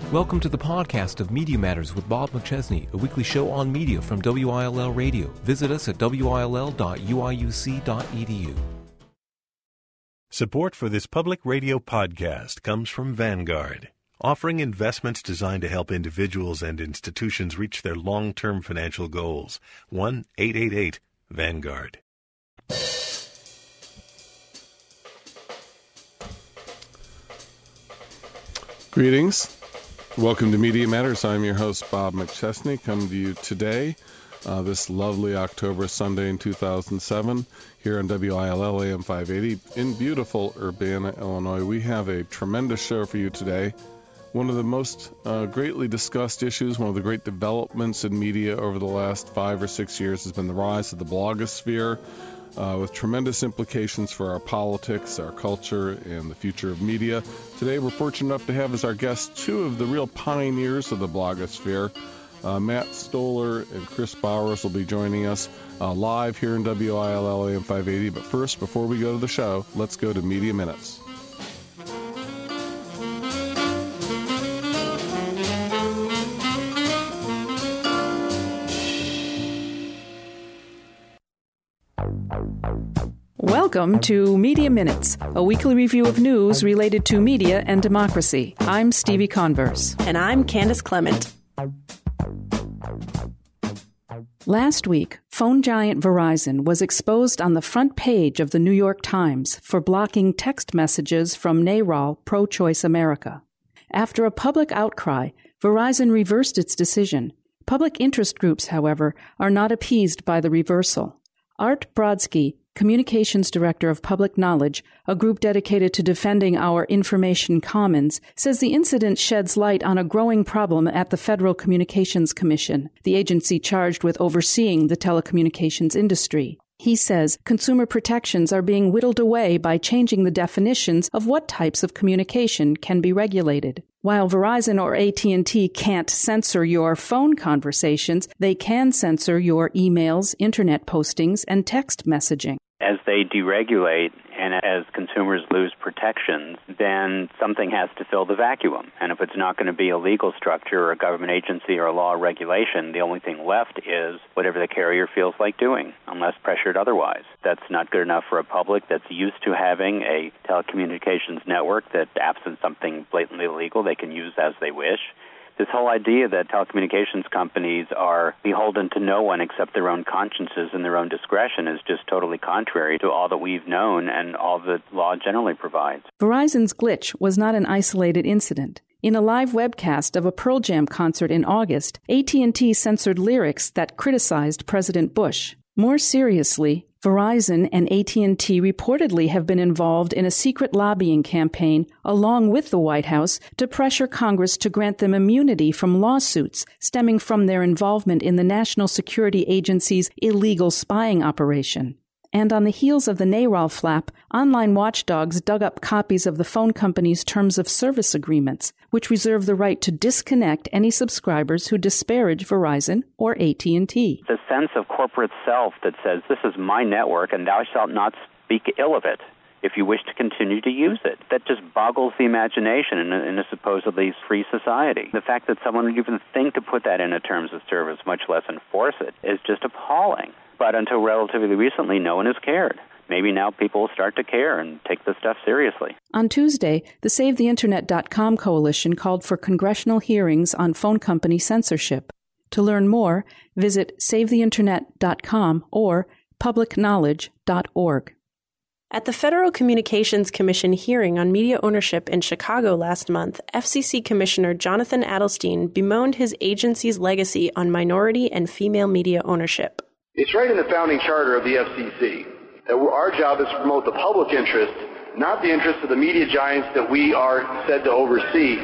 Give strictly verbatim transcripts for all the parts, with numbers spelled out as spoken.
Welcome to the podcast of Media Matters with Bob McChesney, a weekly show on media from W I L L Radio. Visit us at W I L L dot U I U C dot E D U. Support for this public radio podcast comes from Vanguard, offering investments designed to help individuals and institutions reach their long-term financial goals. one eight eight eight Vanguard. Greetings. Welcome to Media Matters. I'm your host, Bob McChesney, coming to you today, uh, this lovely October Sunday in two thousand seven, here on W I L L A M five eighty in beautiful Urbana, Illinois. We have a tremendous show for you today. One of the most uh, greatly discussed issues, one of the great developments in media over the last five or six years has been the rise of the blogosphere, Uh, with tremendous implications for our politics, our culture, and the future of media. Today, we're fortunate enough to have as our guests two of the real pioneers of the blogosphere. Uh, Matt Stoller and Chris Bowers will be joining us uh, live here in W I L L A M five eighty. But first, before we go to the show, let's go to Media Minutes. Welcome to Media Minutes, a weekly review of news related to media and democracy. I'm Stevie Converse. And I'm Candace Clement. Last week, phone giant Verizon was exposed on the front page of the New York Times for blocking text messages from NARAL Pro-Choice America. After a public outcry, Verizon reversed its decision. Public interest groups, however, are not appeased by the reversal. Art Brodsky, Communications Director of Public Knowledge, a group dedicated to defending our information commons, says the incident sheds light on a growing problem at the Federal Communications Commission, the agency charged with overseeing the telecommunications industry. He says consumer protections are being whittled away by changing the definitions of what types of communication can be regulated. While Verizon or A T and T can't censor your phone conversations, they can censor your emails, internet postings, and text messaging. As they deregulate and as consumers lose protections, then something has to fill the vacuum. And if it's not going to be a legal structure or a government agency or a law or regulation, the only thing left is whatever the carrier feels like doing, unless pressured otherwise. That's not good enough for a public that's used to having a telecommunications network that, absent something blatantly illegal, they can use as they wish. This whole idea that telecommunications companies are beholden to no one except their own consciences and their own discretion is just totally contrary to all that we've known and all that law generally provides. Verizon's glitch was not an isolated incident. In a live webcast of a Pearl Jam concert in August, A T and T censored lyrics that criticized President Bush. More seriously, Verizon and A T and T reportedly have been involved in a secret lobbying campaign along with the White House to pressure Congress to grant them immunity from lawsuits stemming from their involvement in the National Security Agency's illegal spying operation. And on the heels of the NARAL flap, online watchdogs dug up copies of the phone company's terms of service agreements, which reserve the right to disconnect any subscribers who disparage Verizon or A T and T. The sense of corporate self that says, this is my network and thou shalt not speak ill of it if you wish to continue to use it. That just boggles the imagination in a, in a supposedly free society. The fact that someone would even think to put that in a terms of service, much less enforce it, is just appalling. But until relatively recently, no one has cared. Maybe now people will start to care and take this stuff seriously. On Tuesday, the Save The Internet dot com coalition called for congressional hearings on phone company censorship. To learn more, visit Save The Internet dot com or public knowledge dot org. At the Federal Communications Commission hearing on media ownership in Chicago last month, F C C Commissioner Jonathan Adelstein bemoaned his agency's legacy on minority and female media ownership. It's right in the founding charter of the F C C that our job is to promote the public interest, not the interest of the media giants that we are said to oversee.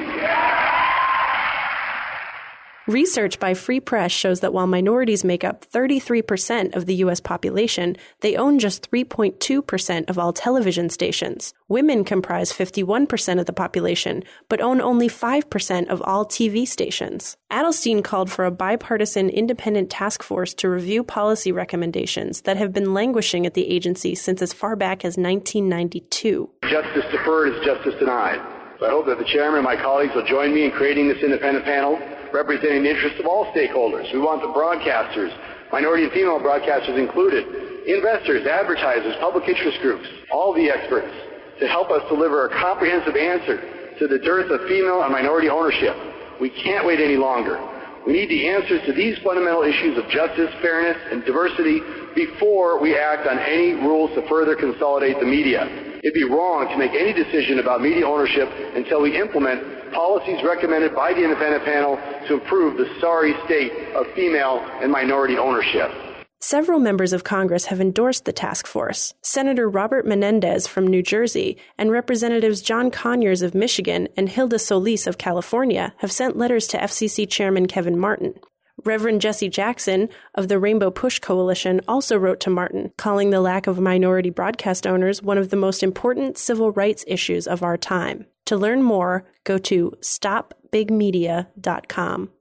Research by Free Press shows that while minorities make up thirty-three percent of the U S population, they own just three point two percent of all television stations. Women comprise fifty-one percent of the population, but own only five percent of all T V stations. Adelstein called for a bipartisan independent task force to review policy recommendations that have been languishing at the agency since as far back as nineteen ninety-two. Justice deferred is justice denied. So I hope that the chairman and my colleagues will join me in creating this independent panel representing the interests of all stakeholders. We want the broadcasters, minority and female broadcasters included, investors, advertisers, public interest groups, all the experts, to help us deliver a comprehensive answer to the dearth of female and minority ownership. We can't wait any longer. We need the answers to these fundamental issues of justice, fairness, and diversity before we act on any rules to further consolidate the media. It'd be wrong to make any decision about media ownership until we implement policies recommended by the independent panel to improve the sorry state of female and minority ownership. Several members of Congress have endorsed the task force. Senator Robert Menendez from New Jersey and Representatives John Conyers of Michigan and Hilda Solis of California have sent letters to F C C Chairman Kevin Martin. Reverend Jesse Jackson of the Rainbow Push Coalition also wrote to Martin, calling the lack of minority broadcast owners one of the most important civil rights issues of our time. To learn more, go to stop big media dot com.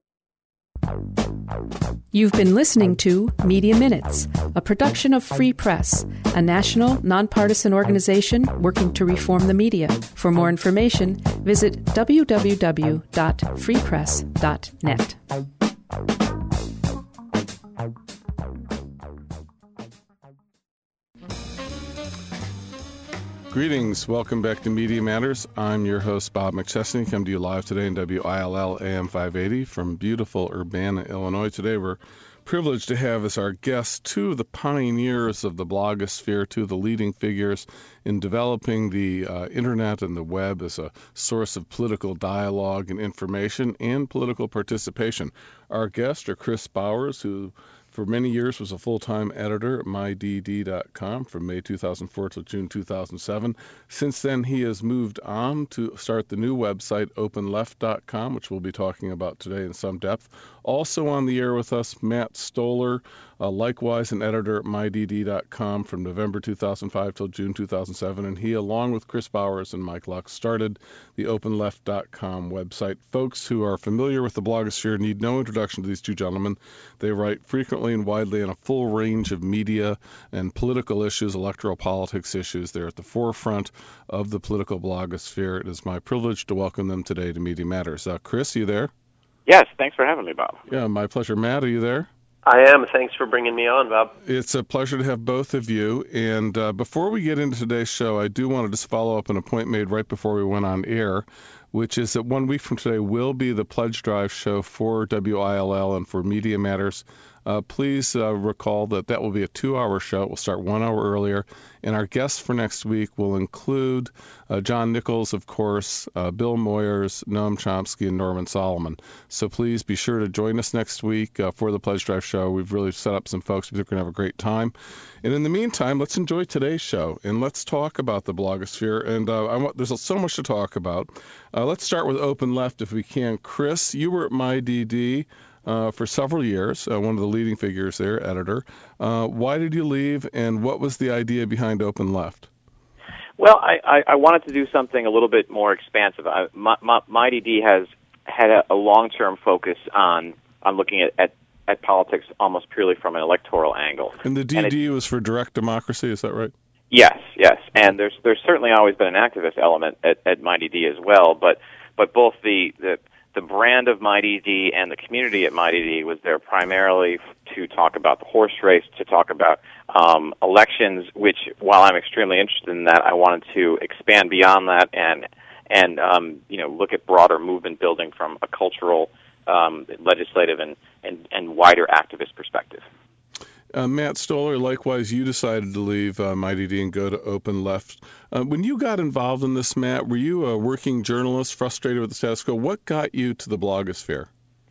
You've been listening to Media Minutes, a production of Free Press, a national, nonpartisan organization working to reform the media. For more information, visit w w w dot free press dot net. Greetings. Welcome back to Media Matters. I'm your host, Bob McChesney. Come to you live today in W I L L A M five eighty from beautiful Urbana, Illinois. Today we're privileged to have as our guests two of the pioneers of the blogosphere, two of the leading figures in developing the uh, Internet and the web as a source of political dialogue and information and political participation. Our guests are Chris Bowers, who for many years was a full-time editor at my d d dot com from May two thousand four to June two thousand seven. Since then, he has moved on to start the new website, open left dot com, which we'll be talking about today in some depth. Also on the air with us, Matt Stoller, uh, likewise an editor at my d d dot com from November two thousand five till June two thousand seven, and he, along with Chris Bowers and Mike Luck, started the open left dot com website. Folks who are familiar with the blogosphere need no introduction to these two gentlemen. They write frequently and widely on a full range of media and political issues, electoral politics issues. They're at the forefront of the political blogosphere. It is my privilege to welcome them today to Media Matters. Uh, Chris, you there? Yes, thanks for having me, Bob. Yeah, my pleasure. Matt, are you there? I am. Thanks for bringing me on, Bob. It's a pleasure to have both of you. And uh, before we get into today's show, I do want to just follow up on a point made right before we went on air, which is that one week from today will be the Pledge Drive show for W I L L and for Media Matters. Uh, please uh, recall that that will be a two-hour show. It will start one hour earlier. And our guests for next week will include uh, John Nichols, of course, uh, Bill Moyers, Noam Chomsky, and Norman Solomon. So please be sure to join us next week uh, for the Pledge Drive show. We've really set up some folks. We're going to have a great time. And in the meantime, let's enjoy today's show, and let's talk about the blogosphere. And uh, I want, there's so much to talk about. Uh, let's start with Open Left, if we can. Chris, you were at MyDD Uh, for several years, uh, one of the leading figures there, editor. Uh, why did you leave, and what was the idea behind Open Left? Well, I, I, I wanted to do something a little bit more expansive. I, my, my, MyDD has had a, a long-term focus on on looking at, at, at politics almost purely from an electoral angle. And the D D and was for direct democracy, is that right? Yes, yes. And there's there's certainly always been an activist element at, at MyDD as well, but but both the, the The brand of MyDD and the community at MyDD was there primarily to talk about the horse race, to talk about um, elections, which, while I'm extremely interested in that, I wanted to expand beyond that and, and um, you know, look at broader movement building from a cultural, um, legislative, and, and, and wider activist perspective. Uh, Matt Stoller, likewise, you decided to leave uh, MyDD and go to Open Left. Uh, when you got involved in this, Matt, were you a working journalist, frustrated with the status quo? What got you to the blogosphere?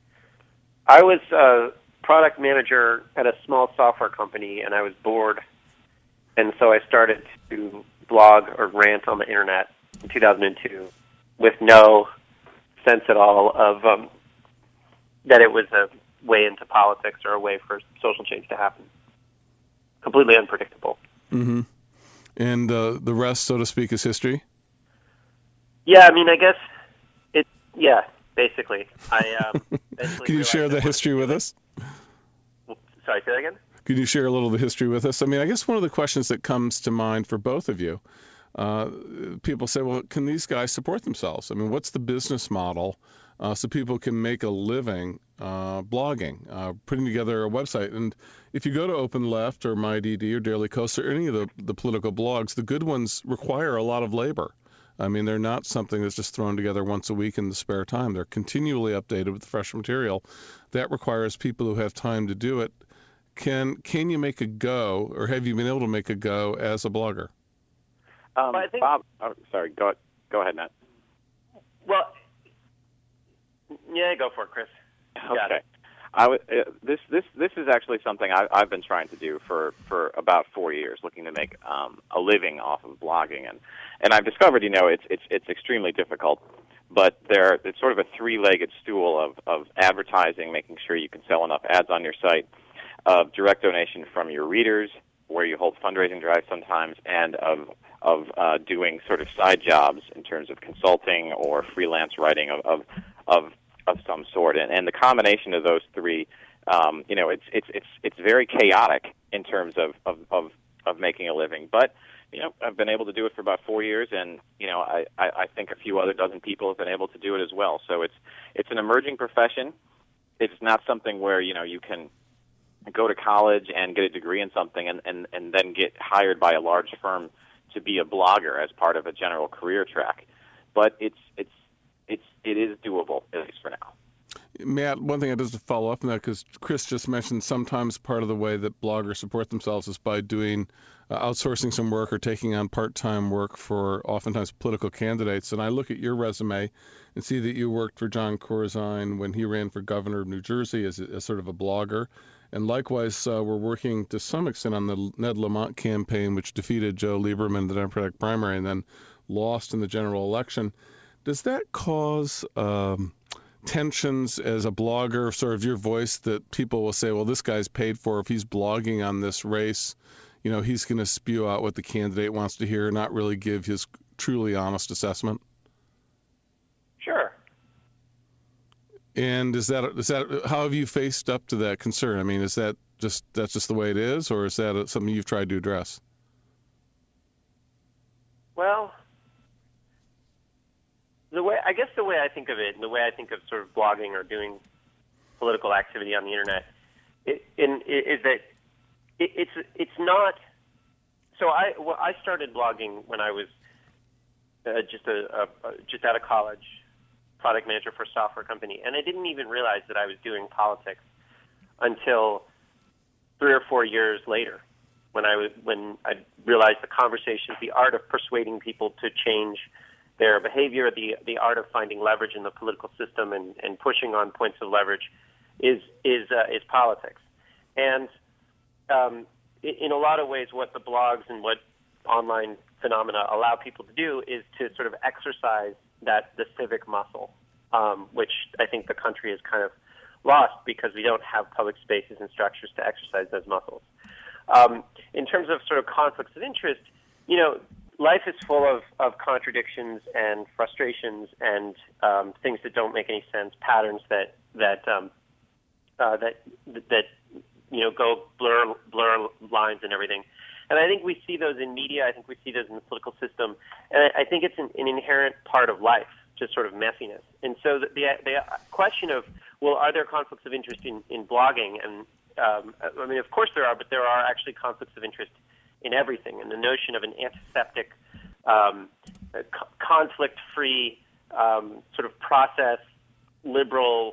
I was a product manager at a small software company, and I was bored. And so I started to blog or rant on the Internet in two thousand two with no sense at all of um, that it was a way into politics or a way for social change to happen. Completely unpredictable. Mm-hmm. And uh, the rest, so to speak, is history? Yeah, I mean, I guess it, yeah, basically. I um, basically Can you share the history with us? Sorry, say that again? Can you share a little of the history with us? I mean, I guess one of the questions that comes to mind for both of you uh, people say, well, can these guys support themselves? I mean, what's the business model uh, so people can make a living uh, blogging, uh, putting together a website? And if you go to Open Left or MyDD or Daily Kos or any of the, the political blogs, the good ones require a lot of labor. I mean, they're not something that's just thrown together once a week in the spare time. They're continually updated with fresh material. That requires people who have time to do it. Can can you make a go, or have you been able to make a go as a blogger? Um, Well, I think- Bob, oh, sorry, go go ahead, Matt. Well, yeah, go for it, Chris. You got Okay. it. I w- uh, this this this is actually something I, I've been trying to do for, for about four years, looking to make um, a living off of blogging, and, and I've discovered, you know, it's it's it's extremely difficult. But there, it's sort of a three-legged stool of, of advertising, making sure you can sell enough ads on your site, of direct donation from your readers, where you hold fundraising drives sometimes, and of of uh, doing sort of side jobs in terms of consulting or freelance writing of of of, of some sort. And, and the combination of those three, um, you know, it's it's it's it's very chaotic in terms of, of, of, of making a living. But you know, I've been able to do it for about four years, and you know, I, I, I think a few other dozen people have been able to do it as well. So it's it's an emerging profession. It's not something where you know you can go to college and get a degree in something and, and, and then get hired by a large firm to be a blogger as part of a general career track. But it's it's it's it is doable, at least for now. Matt, one thing I just to follow up on that, because Chris just mentioned sometimes part of the way that bloggers support themselves is by doing uh, outsourcing some work or taking on part-time work for oftentimes political candidates. And I look at your resume and see that you worked for John Corzine when he ran for governor of New Jersey as, a, as sort of a blogger. And likewise, uh, we're working to some extent on the Ned Lamont campaign, which defeated Joe Lieberman in the Democratic primary and then lost in the general election. Does that cause um, tensions as a blogger, sort of your voice, that people will say, well, this guy's paid for. If he's blogging on this race, you know, he's going to spew out what the candidate wants to hear, not really give his truly honest assessment? Sure. And is that is that how have you faced up to that concern? I mean, is that just that's just the way it is, or is that something you've tried to address? Well, the way I guess the way I think of it, and the way I think of sort of blogging or doing political activity on the internet, it, in, is that it, it's it's not. So I well, I started blogging when I was uh, just a, a just out of college, product manager for a software company, and I didn't even realize that I was doing politics until three or four years later, when I was when I realized the conversations, the art of persuading people to change their behavior, the the art of finding leverage in the political system and, and pushing on points of leverage, is is uh, is politics. And um, in a lot of ways, what the blogs and what online phenomena allow people to do is to sort of exercise that the civic muscle, um, which I think the country has kind of lost because we don't have public spaces and structures to exercise those muscles. Um, in terms of sort of conflicts of interest, you know, life is full of, of contradictions and frustrations and um, things that don't make any sense, patterns that that um, uh, that that you know go blur blur lines and everything. And I think we see those in media. I think we see those in the political system. And I, I think it's an, an inherent part of life, just sort of messiness. And so the, the, the question of, well, are there conflicts of interest in, in blogging? And um, I mean, of course there are, but there are actually conflicts of interest in everything. And the notion of an antiseptic, um, co- conflict-free um, sort of process, liberal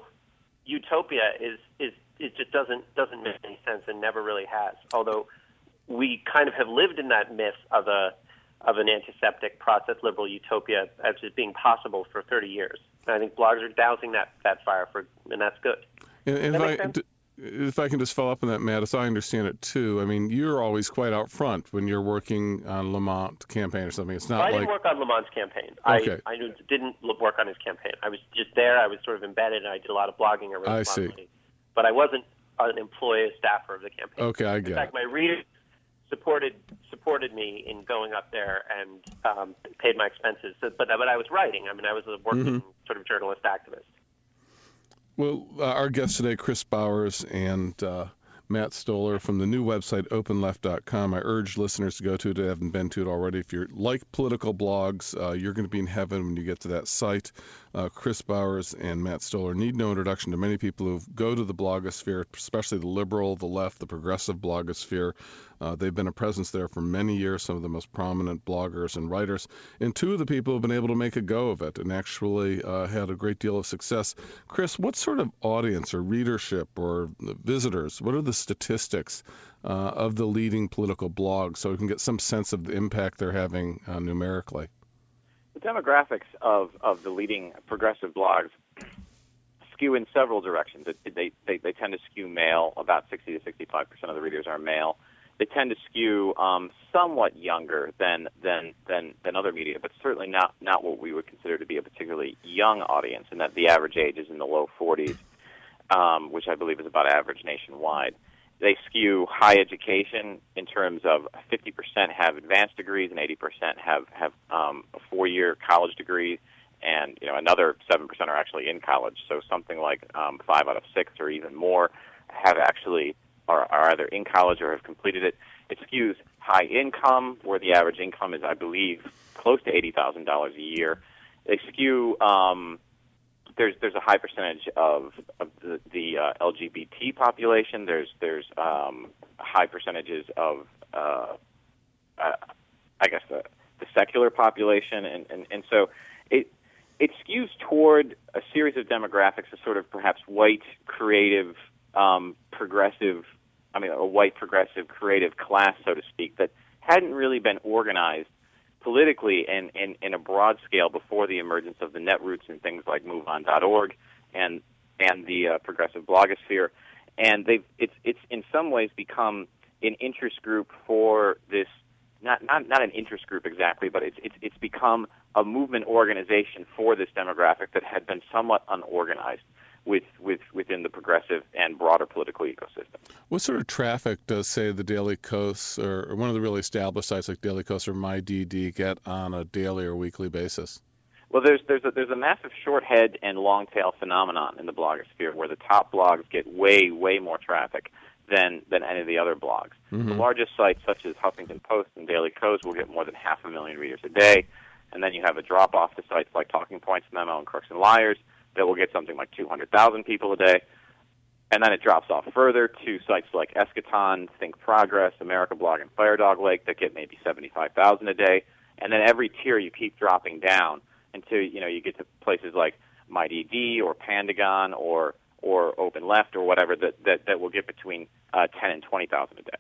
utopia is is it just doesn't doesn't make any sense and never really has. Although we kind of have lived in that myth of a of an antiseptic process liberal utopia as just being possible for thirty years. And I think blogs are dousing that, that fire, for, and that's good. And, and Does that if, make I, sense? d- if I can just follow up on that, Matt, as I understand it too, I mean, you're always quite out front when you're working on Lamont campaign or something. It's not I like didn't work on Lamont's campaign. Okay. I, I didn't work on his campaign. I was just there. I was sort of embedded, and I did a lot of blogging around I a lot see. of money. But I wasn't an employee, a staffer of the campaign. Okay, I In get fact, it. my readers supported supported me in going up there and um, paid my expenses. So, but but I was writing. I mean, I was a working Mm-hmm. sort of journalist activist. Well, uh, our guest today, Chris Bowers, and uh, Matt Stoller from the new website open left dot com. I urge listeners to go to it if they haven't been to it already. If you like political blogs, uh, you're going to be in heaven when you get to that site. Uh, Chris Bowers and Matt Stoller need no introduction to many people who go to the blogosphere, especially the liberal, the left, the progressive blogosphere. Uh, they've been a presence there for many years, some of the most prominent bloggers and writers. And two of the people have been able to make a go of it and actually uh, had a great deal of success. Chris, what sort of audience or readership or visitors, what are the statistics uh, of the leading political blogs so we can get some sense of the impact they're having uh, numerically? The demographics of, of the leading progressive blogs skew in several directions. It, they, they, they tend to skew male. About sixty to sixty-five percent of the readers are male. They tend to skew um, somewhat younger than, than than than other media, but certainly not, not what we would consider to be a particularly young audience, and that the average age is in the low forties, um, which I believe is about average nationwide. They skew high education in terms of fifty percent have advanced degrees and eighty percent have, have um, a four-year college degree, and you know another seven percent are actually in college, so something like um, five out of six or even more have actually Are, are either in college or have completed it. It skews high income, where the average income is, I believe, close to eighty thousand dollars a year. They skew. Um, there's there's a high percentage of, of the, the uh, L G B T population. There's there's um, high percentages of uh, uh, I guess the, the secular population, and, and, and so it it skews toward a series of demographics, a sort of perhaps white, creative, um, progressive. I mean, a white progressive creative class, so to speak, that hadn't really been organized politically and in, in a broad scale before the emergence of the netroots and things like move on dot org and and the uh, progressive blogosphere. And they've it's it's in some ways become an interest group for this, not not not an interest group exactly, but it's it's it's become a movement organization for this demographic that had been somewhat unorganized with, with within the progressive and broader political ecosystem. What sort of traffic does, say, the Daily Kos or, or one of the really established sites like Daily Kos or MyDD get on a daily or weekly basis? Well, there's there's a, there's a massive short head and long tail phenomenon in the blogosphere where the top blogs get way, way more traffic than, than any of the other blogs. Mm-hmm. The largest sites, such as Huffington Post and Daily Kos, will get more than half a million readers a day. And then you have a drop-off to sites like Talking Points, Memo, and Crooks and Liars that will get something like two hundred thousand people a day. And then it drops off further to sites like Eschaton, Think Progress, America Blog, and Firedog Lake that get maybe seventy-five thousand a day. And then every tier you keep dropping down until you know you get to places like MyDD or Pandagon or or Open Left or whatever that that, that will get between uh, ten and twenty thousand a day.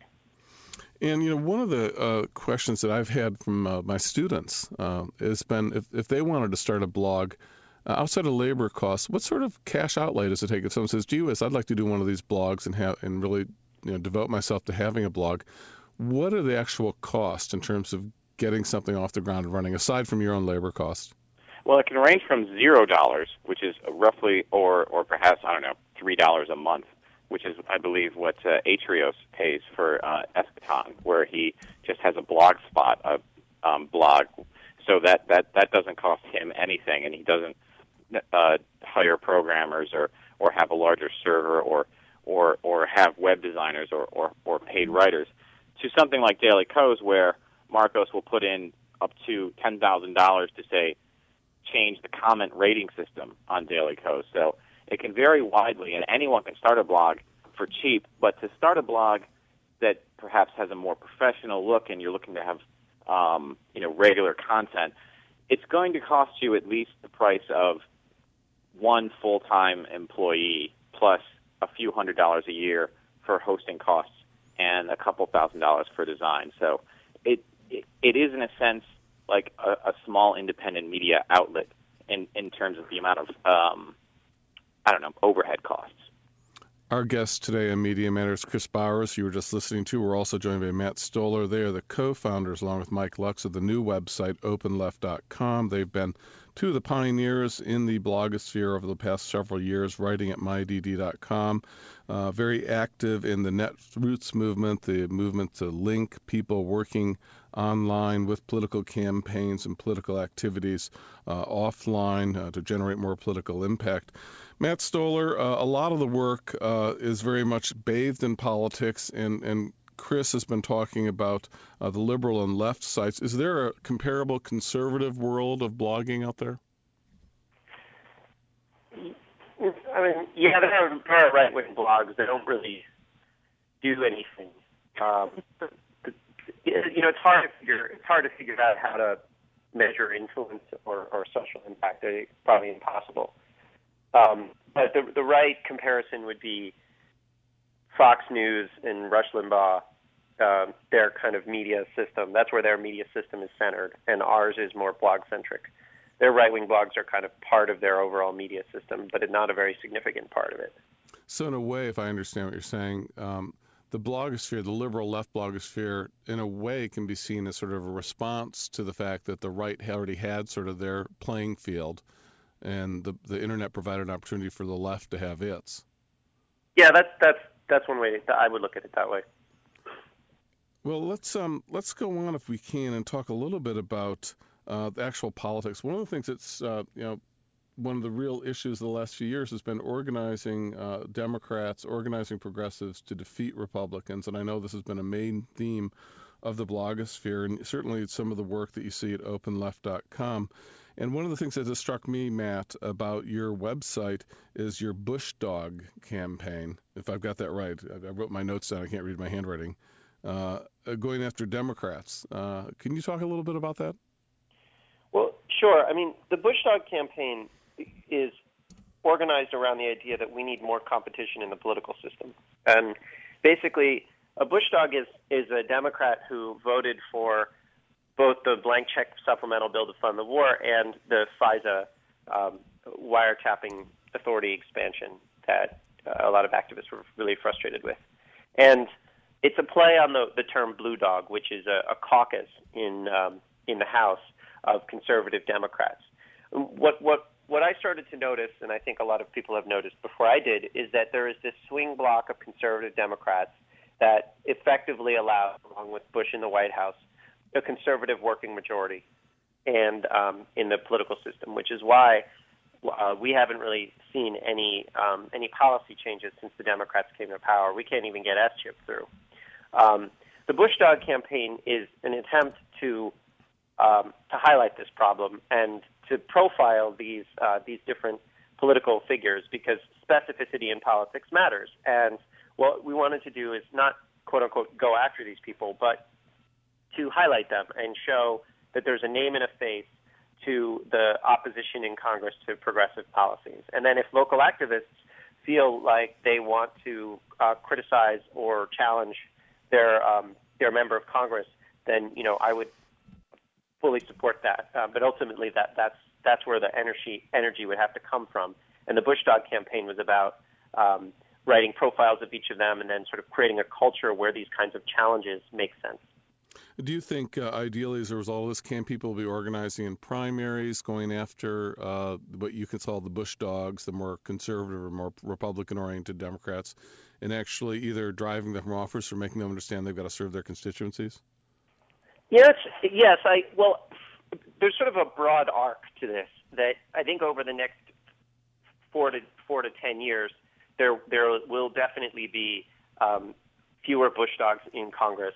And, you know, one of the uh, questions that I've had from uh, my students uh, has been if, if they wanted to start a blog uh, outside of labor costs, what sort of cash outlay does it take? If someone says, gee whiz, I'd like to do one of these blogs and have and really you know, devote myself to having a blog, what are the actual costs in terms of getting something off the ground and running, aside from your own labor costs? Well, it can range from zero dollars, which is roughly, or or perhaps, I don't know, three dollars a month, which is, I believe, what uh, Atrios pays for uh, Eschaton, where he just has a blog spot, a um, blog, so that, that, that doesn't cost him anything, and he doesn't uh, hire programmers or, or have a larger server or or, or have web designers or, or, or paid writers, to something like Daily Kos, where Marcos will put in up to ten thousand dollars to, say, change the comment rating system on Daily Kos. So it can vary widely, and anyone can start a blog for cheap, but to start a blog that perhaps has a more professional look and you're looking to have um, you know, regular content, it's going to cost you at least the price of one full-time employee plus a few hundred dollars a year for hosting costs and a couple thousand dollars for design. So it it, it is, in a sense, like a, a small independent media outlet in, in terms of the amount of um, I don't know, overhead costs. Our guest today on Media Matters, Chris Bowers, you were just listening to. We're also joined by Matt Stoller. They are the co-founders, along with Mike Lux, of the new website, open left dot com. They've been two of the pioneers in the blogosphere over the past several years, writing at my d d dot com. Uh, very active in the Netroots movement, the movement to link people working online with political campaigns and political activities uh, offline uh, to generate more political impact. Matt Stoller, uh, a lot of the work uh, is very much bathed in politics, and, and Chris has been talking about uh, the liberal and left sites. Is there a comparable conservative world of blogging out there? I mean, yeah, there are, there are right-wing blogs that don't really do anything. Um, you know, it's hard to figure it's hard to figure out how to measure influence or, or social impact. It's probably impossible. Um, but the the right comparison would be Fox News and Rush Limbaugh, uh, their kind of media system. That's where their media system is centered, and ours is more blog-centric. Their right-wing blogs are kind of part of their overall media system, but not a very significant part of it. So in a way, if I understand what you're saying, um, the blogosphere, the liberal left blogosphere, in a way can be seen as sort of a response to the fact that the right already had sort of their playing field, and the the internet provided an opportunity for the left to have its. Yeah, that's that's that's one way. I would look at it that way. Well, let's um let's go on if we can and talk a little bit about uh, the actual politics. One of the things that's uh, you know one of the real issues of the last few years has been organizing uh, Democrats, organizing progressives to defeat Republicans, and I know this has been a main theme of the blogosphere, and certainly some of the work that you see at open left dot com. And one of the things that has struck me, Matt, about your website is your Bush Dog campaign, if I've got that right. I wrote my notes down. I can't read my handwriting. Uh, going after Democrats. Uh, can you talk a little bit about that? Well, sure. I mean, the Bush Dog campaign is organized around the idea that we need more competition in the political system. And basically, a Bush Dog is, is a Democrat who voted for both the blank check supplemental bill to fund the war and the FISA um, wiretapping authority expansion that uh, a lot of activists were really frustrated with. And it's a play on the, the term blue dog, which is a, a caucus in um, in the House of conservative Democrats. What what what I started to notice, and I think a lot of people have noticed before I did, is that there is this swing block of conservative Democrats that effectively allows, along with Bush in the White House, a conservative working majority and um, in the political system, which is why uh, we haven't really seen any um, any policy changes since the Democrats came to power. We can't even get S chip through. Um, the Bush Dog campaign is an attempt to um, to highlight this problem and to profile these uh, these different political figures, because specificity in politics matters. And what we wanted to do is not, quote unquote, go after these people, but to highlight them and show that there's a name and a face to the opposition in Congress to progressive policies. And then if local activists feel like they want to uh, criticize or challenge their um, their member of Congress, then, you know, I would fully support that. Uh, but ultimately, that that's that's where the energy energy would have to come from. And the Bush Dog campaign was about um, writing profiles of each of them and then sort of creating a culture where these kinds of challenges make sense. Do you think, uh, ideally, as a result of this, can people be organizing in primaries, going after uh, what you could call the Bush Dogs, the more conservative or more Republican-oriented Democrats, and actually either driving them from office or making them understand they've got to serve their constituencies? Yes, yes. I well, there's sort of a broad arc to this that I think over the next four to four to ten years, there there will definitely be um, fewer Bush Dogs in Congress.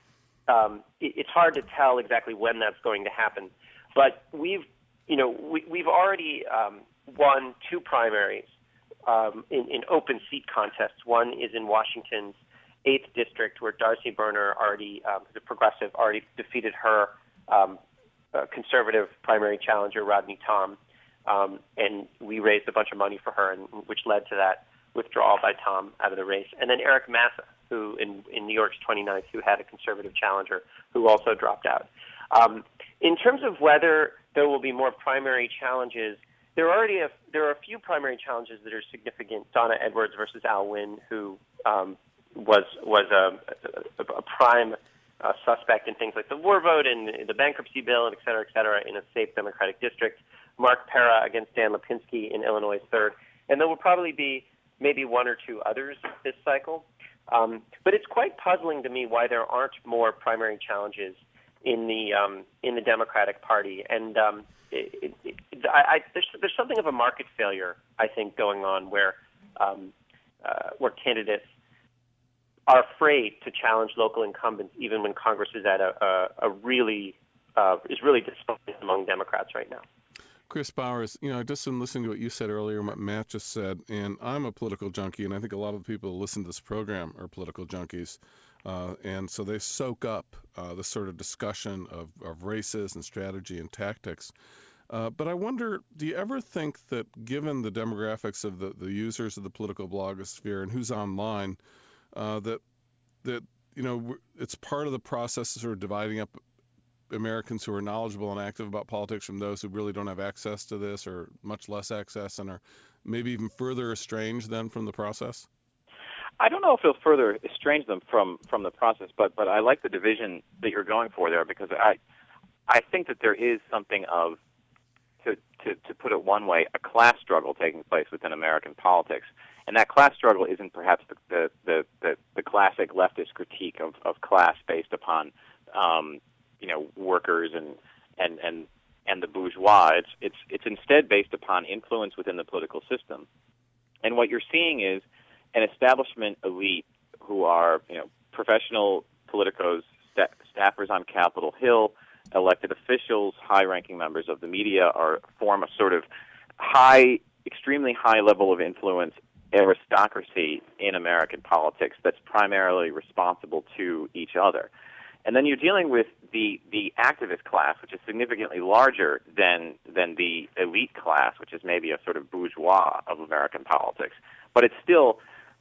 Um, it, it's hard to tell exactly when that's going to happen, but we've, you know, we, we've already um, won two primaries um, in, in open seat contests. One is in Washington's eighth district, where Darcy Berner, already um, the progressive, already defeated her um, uh, conservative primary challenger, Rodney Tom, um, and we raised a bunch of money for her, and which led to that withdrawal by Tom out of the race. And then Eric Massa, who in, in New York's twenty-ninth, who had a conservative challenger, who also dropped out. Um, in terms of whether there will be more primary challenges, there are already a, there are a few primary challenges that are significant. Donna Edwards versus Al Wynn, who um, was was a, a, a prime uh, suspect in things like the war vote and the bankruptcy bill, and et cetera, et cetera, in a safe Democratic district. Mark Pera against Dan Lipinski in Illinois' third. And there will probably be maybe one or two others this cycle. Um, but it's quite puzzling to me why there aren't more primary challenges in the um, in the Democratic Party, and um, it, it, it, I, I, there's there's something of a market failure, I think, going on where um, uh, where candidates are afraid to challenge local incumbents, even when Congress is at a, a, a really uh, is really divided among Democrats right now. Chris Bowers, you know, I just been listening to what you said earlier and what Matt just said, and I'm a political junkie, and I think a lot of the people who listen to this program are political junkies, uh, and so they soak up uh, this sort of discussion of, of races and strategy and tactics. Uh, but I wonder, do you ever think that given the demographics of the, the users of the political blogosphere and who's online, uh, that, that you know, it's part of the process of sort of dividing up Americans who are knowledgeable and active about politics from those who really don't have access to this or much less access and are maybe even further estranged then from the process? I don't know if it'll further estrange them from, from the process, but, but I like the division that you're going for there, because I I think that there is something of, to, to, to put it one way, a class struggle taking place within American politics. And that class struggle isn't perhaps the, the, the, the, the classic leftist critique of, of class based upon um, you know, workers and, and, and, and the bourgeois. It's, it's, it's instead based upon influence within the political system. And what you're seeing is an establishment elite who are, you know, professional politicos, sta- staffers on Capitol Hill, elected officials, high-ranking members of the media, are form a sort of high, extremely high level of influence aristocracy in American politics that's primarily responsible to each other. And then you're dealing with the, the activist class, which is significantly larger than than the elite class, which is maybe a sort of bourgeois of American politics. But it's still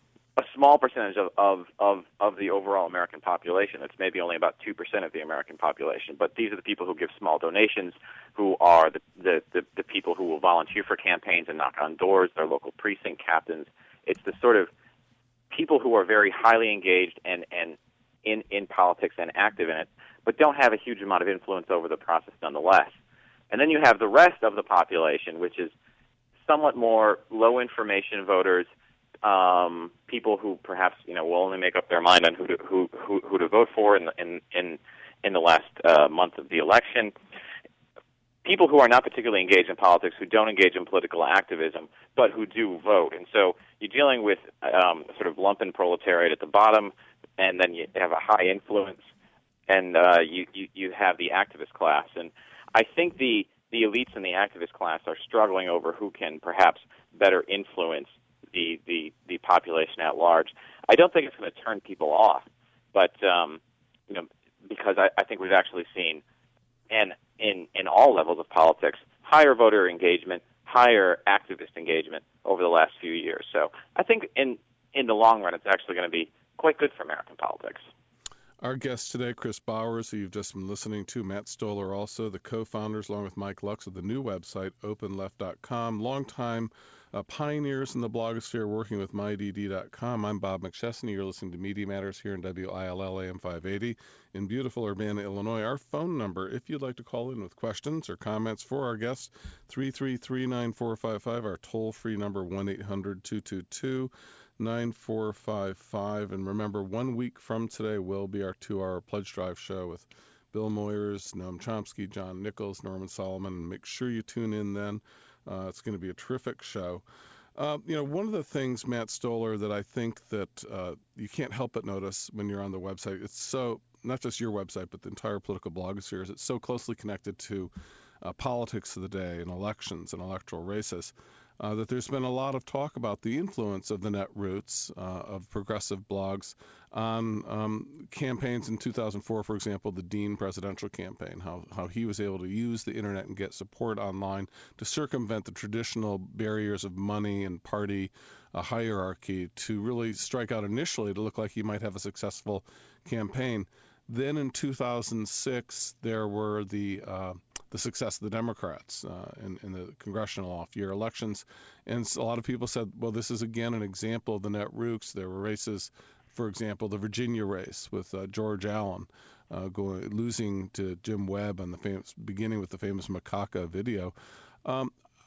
a small percentage of, of, of, of the overall American population. It's maybe only about two percent of the American population. But these are the people who give small donations, who are the, the, the, the people who will volunteer for campaigns and knock on doors, their local precinct captains. It's the sort of people who are very highly engaged and, and in, in politics and active in it, but don't have a huge amount of influence over the process nonetheless. And then you have the rest of the population, which is somewhat more low-information voters, um, people who perhaps, you know, will only make up their mind on who to, who, who, who to vote for in the, in, in, in the last uh, month of the election. People who are not particularly engaged in politics, who don't engage in political activism, but who do vote. And so you're dealing with um, sort of lumpen proletariat at the bottom, and then you have a high influence, and uh, you, you, you have the activist class. And I think the, the elites and the activist class are struggling over who can perhaps better influence the, the, the population at large. I don't think it's going to turn people off, but um, you know, because I, I think we've actually seen, and in, in all levels of politics, higher voter engagement, higher activist engagement over the last few years. So I think in, in the long run, it's actually going to be quite good for American politics. Our guest today, Chris Bowers, who you've just been listening to, Matt Stoller also, the co-founders, along with Mike Lux, of the new website, open left dot com, longtime uh, pioneers in the blogosphere working with my D D dot com. I'm Bob McChesney. You're listening to Media Matters here in W I L L A M five eighty in beautiful Urbana, Illinois. Our phone number, if you'd like to call in with questions or comments for our guests, three three three, nine four five five. Our toll-free number, one eight hundred, two two two, nine four five five. And remember, one week from today will be our two-hour Pledge Drive show with Bill Moyers, Noam Chomsky, John Nichols, Norman Solomon. Make sure you tune in then. Uh, it's going to be a terrific show. Uh, you know, one of the things, Matt Stoller, that I think that uh, you can't help but notice when you're on the website, it's so, not just your website, but the entire political blogosphere, is it's so closely connected to uh, politics of the day and elections and electoral races. Uh, that there's been a lot of talk about the influence of the Netroots, uh, of progressive blogs, on um, campaigns in two thousand four, for example, the Dean presidential campaign, how, how he was able to use the internet and get support online to circumvent the traditional barriers of money and party uh, hierarchy to really strike out initially to look like he might have a successful campaign. Then in two thousand six, there were the uh, the success of the Democrats uh, in, in the congressional off-year elections. And a lot of people said, well, this is again an example of the Netroots. There were races, for example, the Virginia race with uh, George Allen uh, going losing to Jim Webb, and the famous, beginning with the famous Macaca video. Um,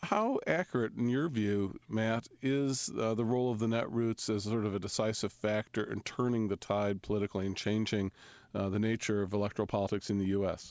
how accurate, in your view, Matt, is uh, the role of the netroots as sort of a decisive factor in turning the tide politically and changing uh, the nature of electoral politics in the U S?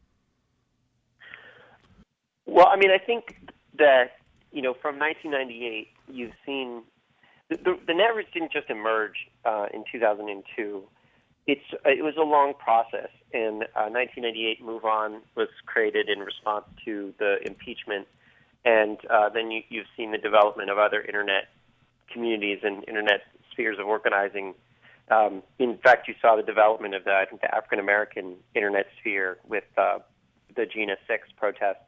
Well, I mean, I think that, you know, from nineteen ninety-eight, you've seen the, the, the netroots didn't just emerge uh, in two thousand two. It's it was a long process, and uh, nineteen ninety-eight Move On was created in response to the impeachment, and uh, then you, you've seen the development of other internet communities and internet spheres of organizing. Um, in fact, you saw the development of the I think the African American internet sphere with uh, the Jena six protests,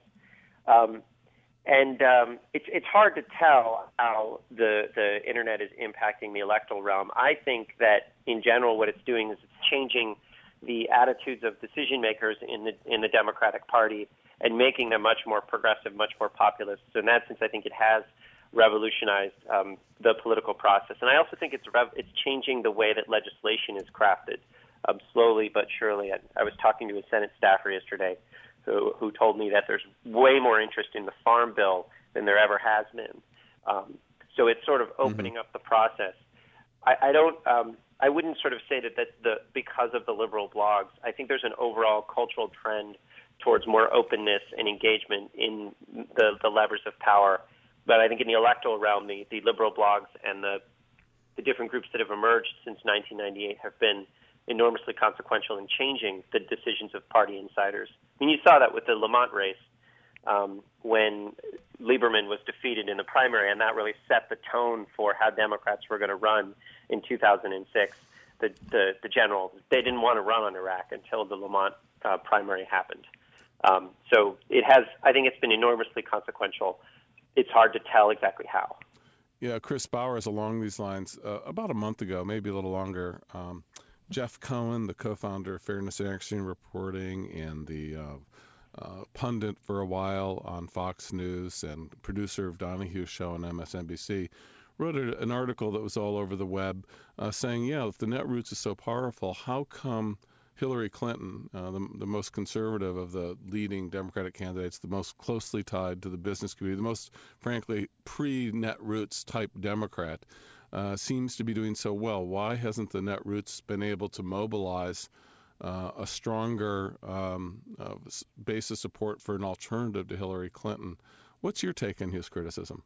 um, and um, it's it's hard to tell how the the internet is impacting the electoral realm. I think that in general, what it's doing is it's changing the attitudes of decision makers in the in the Democratic Party and making them much more progressive, much more populist. So in that sense, I think it has revolutionized um, the political process. And I also think it's rev- it's changing the way that legislation is crafted, um, slowly but surely. I, I was talking to a Senate staffer yesterday who, who told me that there's way more interest in the Farm Bill than there ever has been. Um, so it's sort of opening mm-hmm. up the process. I, I don't. Um, I wouldn't sort of say that that's the because of the liberal blogs. I think there's an overall cultural trend towards more openness and engagement in the, the levers of power. But I think in the electoral realm, the, the liberal blogs and the the different groups that have emerged since nineteen ninety-eight have been enormously consequential in changing the decisions of party insiders. I mean, you saw that with the Lamont race um, when Lieberman was defeated in the primary, and that really set the tone for how Democrats were going to run in two thousand six. The, the, the generals, they didn't want to run on Iraq until the Lamont uh, primary happened. Um, so it has, I think it's been enormously consequential. It's hard to tell exactly how. Yeah, Chris Bowers, along these lines, uh, about a month ago, maybe a little longer, um, Jeff Cohen, the co-founder of Fairness and Action Reporting and the uh, uh, pundit for a while on Fox News and producer of Donahue's show on M S N B C, wrote a, an article that was all over the web uh, saying, yeah, if the netroots is so powerful, how come Hillary Clinton, uh, the, the most conservative of the leading Democratic candidates, the most closely tied to the business community, the most, frankly, pre-netroots type Democrat, uh, seems to be doing so well? Why hasn't the netroots been able to mobilize uh, a stronger um, uh, base of support for an alternative to Hillary Clinton? What's your take on his criticism?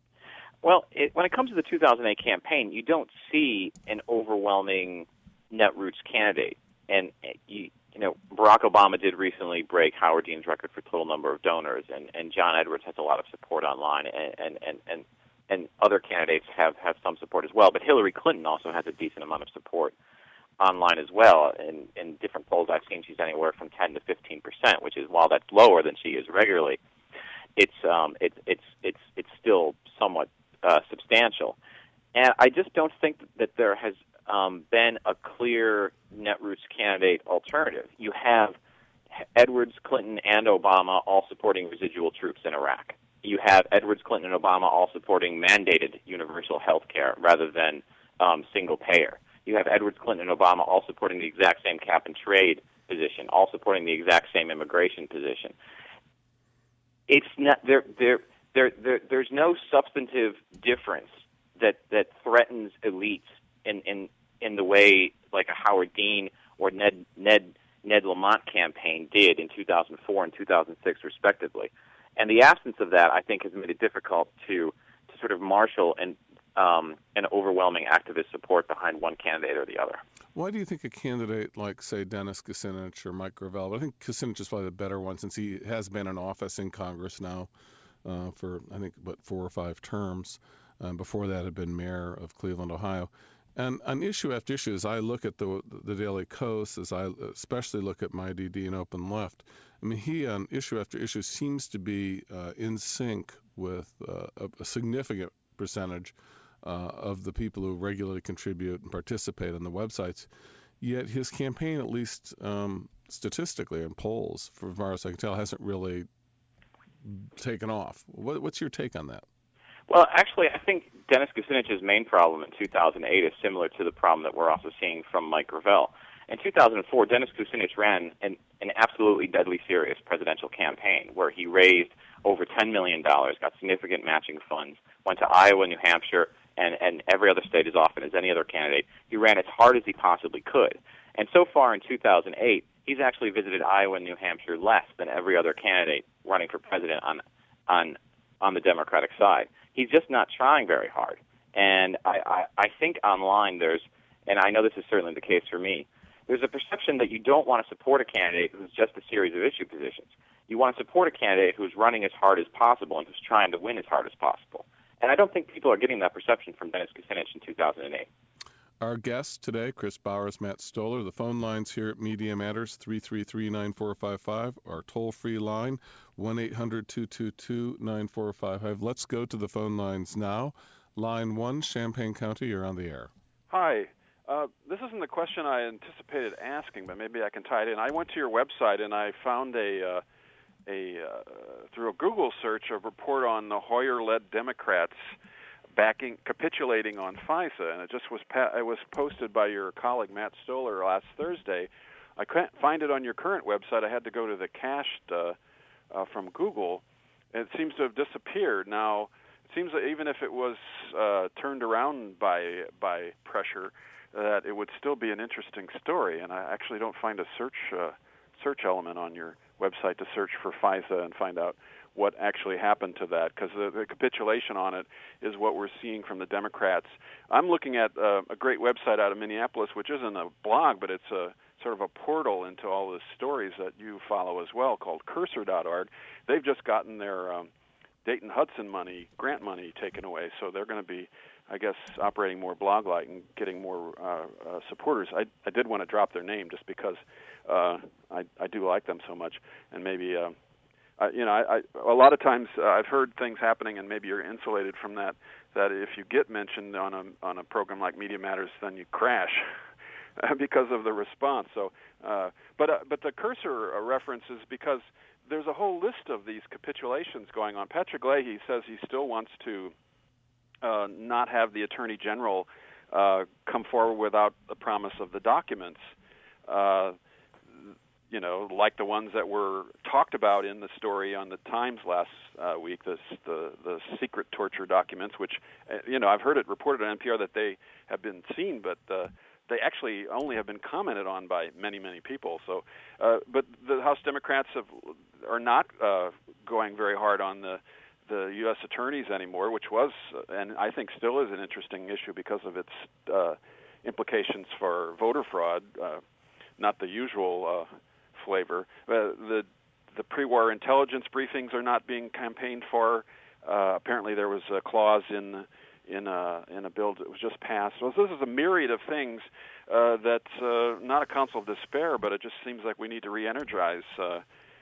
Well, it, when it comes to the two thousand eight campaign, you don't see an overwhelming netroots candidate. And, you, you know, Barack Obama did recently break Howard Dean's record for total number of donors, and, and John Edwards has a lot of support online, and, and, and, and, and other candidates have, have some support as well. But Hillary Clinton also has a decent amount of support online as well. In, in different polls I've seen, she's anywhere from ten to fifteen percent, which is, while that's lower than she is regularly, it's um, it's it's it's it's still somewhat uh, substantial. And I just don't think that there has um, been a clear netroots candidate alternative. You have Edwards, Clinton, and Obama all supporting residual troops in Iraq. You have Edwards, Clinton, and Obama all supporting mandated universal health care rather than um, single payer. You have Edwards, Clinton, and Obama all supporting the exact same cap and trade position, all supporting the exact same immigration position. It's not there. There, there, there. There's no substantive difference that that threatens elites in in in the way like a Howard Dean or Ned Ned Ned Lamont campaign did in two thousand four and two thousand six, respectively. And the absence of that, I think, has made it difficult to to sort of marshal an um, an overwhelming activist support behind one candidate or the other. Why do you think a candidate like, say, Dennis Kucinich or Mike Gravel, but I think Kucinich is probably the better one since he has been in office in Congress now uh, for, I think, what, four or five terms. Um, before that had been mayor of Cleveland, Ohio. And on issue after issue, as I look at the the Daily Kos, as I especially look at My D D and Open Left, I mean, he on issue after issue seems to be uh, in sync with uh, a, a significant percentage uh, of the people who regularly contribute and participate on the websites. Yet his campaign, at least um, statistically in polls, for as far as I can tell, hasn't really taken off. What, what's your take on that? Well, actually, I think Dennis Kucinich's main problem in two thousand eight is similar to the problem that we're also seeing from Mike Gravel. In two thousand four, Dennis Kucinich ran an, an absolutely deadly serious presidential campaign where he raised over ten million dollars, got significant matching funds, went to Iowa, New Hampshire, and, and every other state as often as any other candidate. He ran as hard as he possibly could. And so far in two thousand eight, he's actually visited Iowa and New Hampshire less than every other candidate running for president on on on the Democratic side. He's just not trying very hard. And I, I, I think online there's, and I know this is certainly the case for me, there's a perception that you don't want to support a candidate who's just a series of issue positions. You want to support a candidate who's running as hard as possible and who's trying to win as hard as possible. And I don't think people are getting that perception from Dennis Kucinich in two thousand eight. Our guests today, Chris Bowers, Matt Stoller. The phone lines here at Media Matters, three three three, nine four five five. Our toll-free line, one eight hundred, two two two, nine four five five. Let's go to the phone lines now. Line one, Champaign County, you're on the air. Hi. Uh, this isn't the question I anticipated asking, but maybe I can tie it in. I went to your website and I found a, uh, a uh, through a Google search, a report on the Hoyer-led Democrats backing, capitulating on FISA, and it just was pa- it was posted by your colleague Matt Stoller last Thursday. I couldn't find it on your current website. I had to go to the cached uh, uh, from Google. It seems to have disappeared now. It seems that even if it was uh, turned around by by pressure, that it would still be an interesting story. And I actually don't find a search uh, search element on your website to search for FISA and find out what actually happened to that, because the, the capitulation on it is what we're seeing from the Democrats. I'm looking at uh, a great website out of Minneapolis, which isn't a blog, but it's a sort of a portal into all the stories that you follow as well, called cursor dot org. They've just gotten their um, Dayton-Hudson money, grant money, taken away, so they're going to be, I guess, operating more blog-like and getting more uh, uh, supporters. I, I did want to drop their name just because uh, I, I do like them so much, and maybe... Uh, Uh, you know, I, I, a lot of times uh, I've heard things happening, and maybe you're insulated from that. That if you get mentioned on a on a program like Media Matters, then you crash because of the response. So, uh, but uh, but the cursor uh, reference is because there's a whole list of these capitulations going on. Patrick Leahy says he still wants to uh, not have the Attorney General uh, come forward without the promise of the documents. Uh, you know, like the ones that were talked about in the story on the Times last uh, week, this, the the secret torture documents, which, uh, you know, I've heard it reported on N P R that they have been seen, but uh, they actually only have been commented on by many, many people. So, uh, but the House Democrats have, are not uh, going very hard on the the U S attorneys anymore, which was, uh, and I think still is, an interesting issue because of its uh, implications for voter fraud, uh, not the usual uh, flavor. Uh, the the pre-war intelligence briefings are not being campaigned for. Uh, apparently, there was a clause in in a in a bill that was just passed. So this is a myriad of things uh, that's uh, not a counsel of despair, but it just seems like we need to re-energize uh,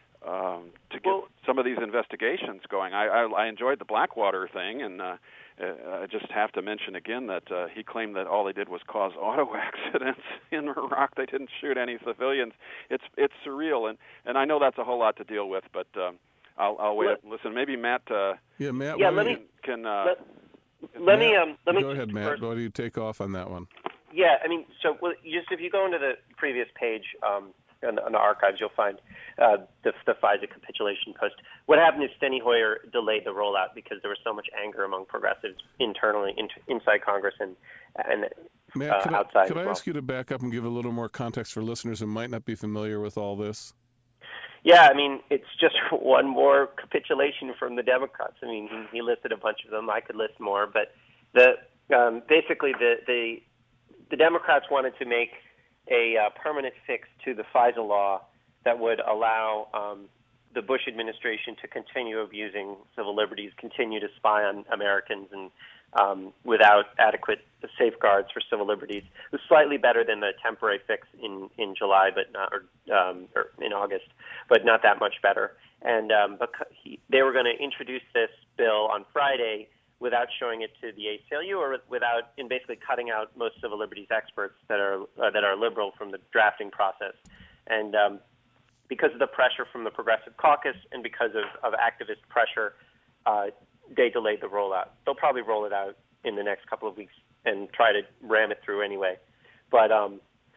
um, to get well, some of these investigations going. I, I, I enjoyed the Blackwater thing, and uh, I just have to mention again that uh, he claimed that all they did was cause auto accidents in Iraq. They didn't shoot any civilians. It's it's surreal, and, and I know that's a whole lot to deal with, but um, I'll, I'll wait. Let, listen, maybe Matt. Uh, yeah, Matt. Yeah, let me. Can uh, let, let Matt, me. Um, let me. Go ahead, Matt. First. Why do you take off on that one? Yeah, I mean, so well, just if you go into the previous page. Um, On the, on the archives, you'll find uh, the, the FISA capitulation post. What happened is Steny Hoyer delayed the rollout because there was so much anger among progressives internally, in, inside Congress and and Matt, uh, could outside. I, could as I well. ask you to back up and give a little more context for listeners who might not be familiar with all this? Yeah, I mean, it's just one more capitulation from the Democrats. I mean, he, he listed a bunch of them. I could list more, but the um, basically the, the the Democrats wanted to make a uh, permanent fix to the FISA law that would allow um, the Bush administration to continue abusing civil liberties, continue to spy on Americans, and um, without adequate safeguards for civil liberties. It was slightly better than the temporary fix in, in July, but not, or, um, or in August, but not that much better. And um, because he, they were going to introduce this bill on Friday without showing it to the A C L U, or without, in basically cutting out most civil liberties experts that are uh, that are liberal from the drafting process. And um, because of the pressure from the Progressive Caucus and because of, of activist pressure, uh, they delayed the rollout. They'll probably roll it out in the next couple of weeks and try to ram it through anyway. But um,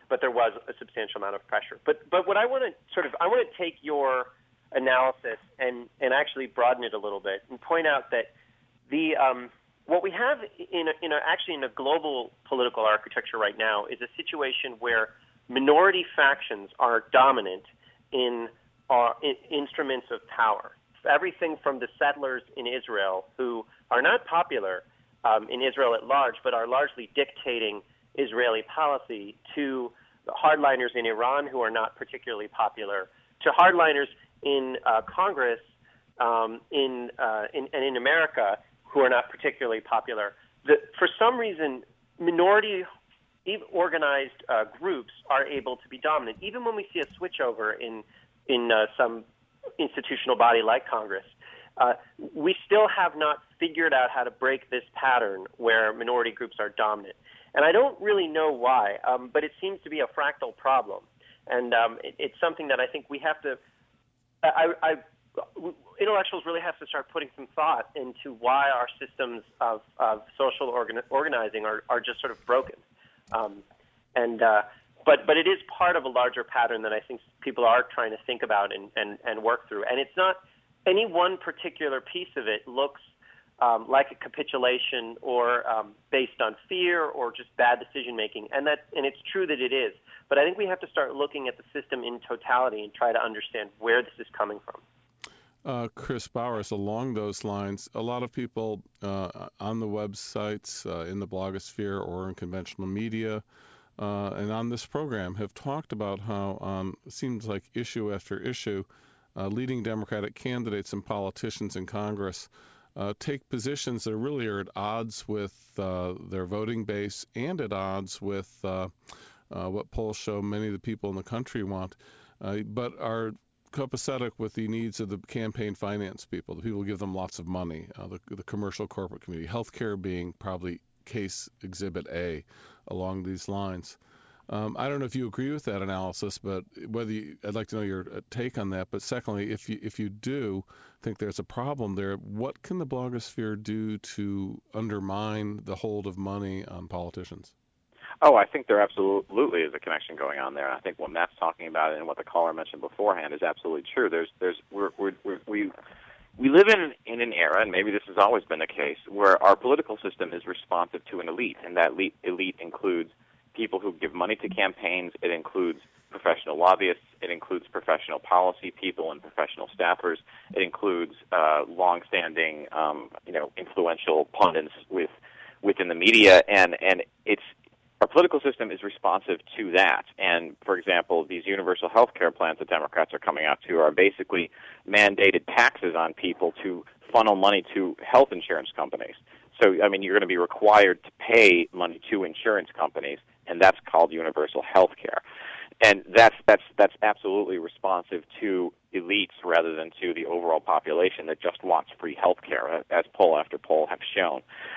but there was a substantial amount of pressure. But but what I want to sort of I want to take your analysis and, and actually broaden it a little bit and point out that the um, what we have in a, in a, actually in a global political architecture right now is a situation where minority factions are dominant in, uh, in instruments of power. Everything from the settlers in Israel, who are not popular um, in Israel at large, but are largely dictating Israeli policy, to the hardliners in Iran, who are not particularly popular, to hardliners in uh, Congress um, in, uh, in and in America, who are not particularly popular. The, for some reason, minority organized uh, groups are able to be dominant, even when we see a switchover in in uh, some institutional body like Congress. Uh, we still have not figured out how to break this pattern where minority groups are dominant. And I don't really know why, um, but it seems to be a fractal problem. And um, it, it's something that I think we have to I, I, intellectuals really have to start putting some thought into why our systems of, of social organ, organizing are, are just sort of broken. Um, and uh, but but it is part of a larger pattern that I think people are trying to think about and, and, and work through. And it's not any one particular piece of it looks um, like a capitulation or um, based on fear or just bad decision making. And that and it's true that it is. But I think we have to start looking at the system in totality and try to understand where this is coming from. Uh, Chris Bowers, along those lines, a lot of people uh, on the websites, uh, in the blogosphere or in conventional media, uh, and on this program have talked about how um, it seems like issue after issue, uh, leading Democratic candidates and politicians in Congress uh, take positions that really are at odds with uh, their voting base and at odds with uh, Uh, what polls show many of the people in the country want, uh, but are copacetic with the needs of the campaign finance people, the people who give them lots of money, uh, the, the commercial corporate community, healthcare being probably case exhibit A along these lines. Um, I don't know if you agree with that analysis, but whether you, I'd like to know your take on that. But secondly, if you if you do think there's a problem there, what can the blogosphere do to undermine the hold of money on politicians? Oh, I think there absolutely is a connection going on there. I think what Matt's talking about and what the caller mentioned beforehand is absolutely true. There's, there's, we're, we're, we're, we, we live in, in an era, and maybe this has always been the case, where our political system is responsive to an elite, and that elite, elite includes people who give money to campaigns. It includes professional lobbyists. It includes professional policy people and professional staffers. It includes uh, long-standing, um, you know, influential pundits with within the media, and and it's. Our political system is responsive to that. And, for example, these universal health care plans that Democrats are coming out to are basically mandated taxes on people to funnel money to health insurance companies. So, I mean, you're going to be required to pay money to insurance companies, and that's called universal health care. And that's, that's, that's absolutely responsive to elites rather than to the overall population that just wants free health care, as poll after poll have shown.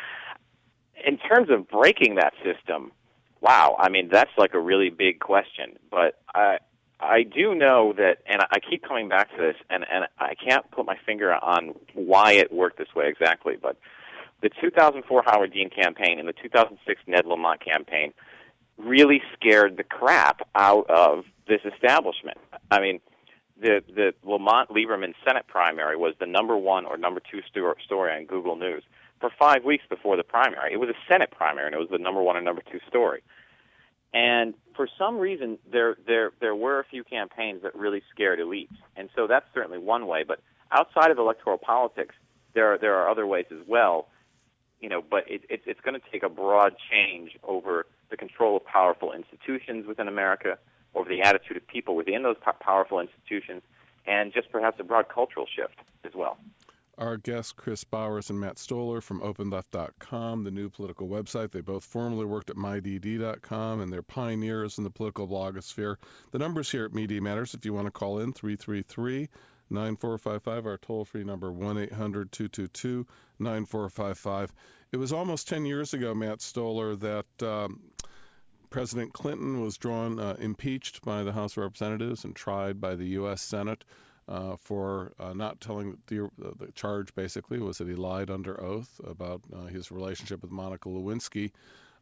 In terms of breaking that system, wow, I mean, that's like a really big question. But I I do know that, and I keep coming back to this, and, and I can't put my finger on why it worked this way exactly, but the two thousand four Howard Dean campaign and the two thousand six Ned Lamont campaign really scared the crap out of this establishment. I mean, the, the Lamont-Lieberman Senate primary was the number one or number two sto- story on Google News for five weeks before the primary. It was a Senate primary, and it was the number one and number two story. And for some reason, there there there were a few campaigns that really scared elites, and so that's certainly one way. But outside of electoral politics, there are, there are other ways as well. You know, but it, it, it's going to take a broad change over the control of powerful institutions within America, over the attitude of people within those powerful institutions, and just perhaps a broad cultural shift as well. Our guests, Chris Bowers and Matt Stoller from open left dot com, the new political website. They both formerly worked at my d d dot com, and they're pioneers in the political blogosphere. The numbers here at Media Matters, if you want to call in, three three three, nine four five five, our toll-free number, one eight hundred two two two nine four five five. It was almost ten years ago, Matt Stoller, that um, President Clinton was drawn, uh, impeached by the House of Representatives and tried by the U S Senate. Uh, for uh, not telling the, the charge basically was that he lied under oath about uh, his relationship with Monica Lewinsky.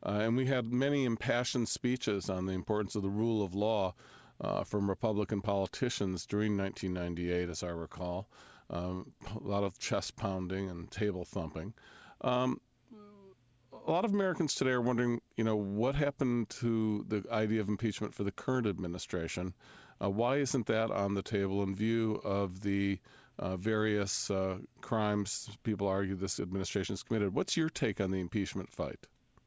Uh, and we had many impassioned speeches on the importance of the rule of law uh, from Republican politicians during nineteen ninety-eight, as I recall. Um, a lot of chest pounding and table thumping. Um, a lot of Americans today are wondering, you know, what happened to the idea of impeachment for the current administration? Uh, why isn't that on the table in view of the uh, various uh, crimes people argue this administration has committed? What's your take on the impeachment fight?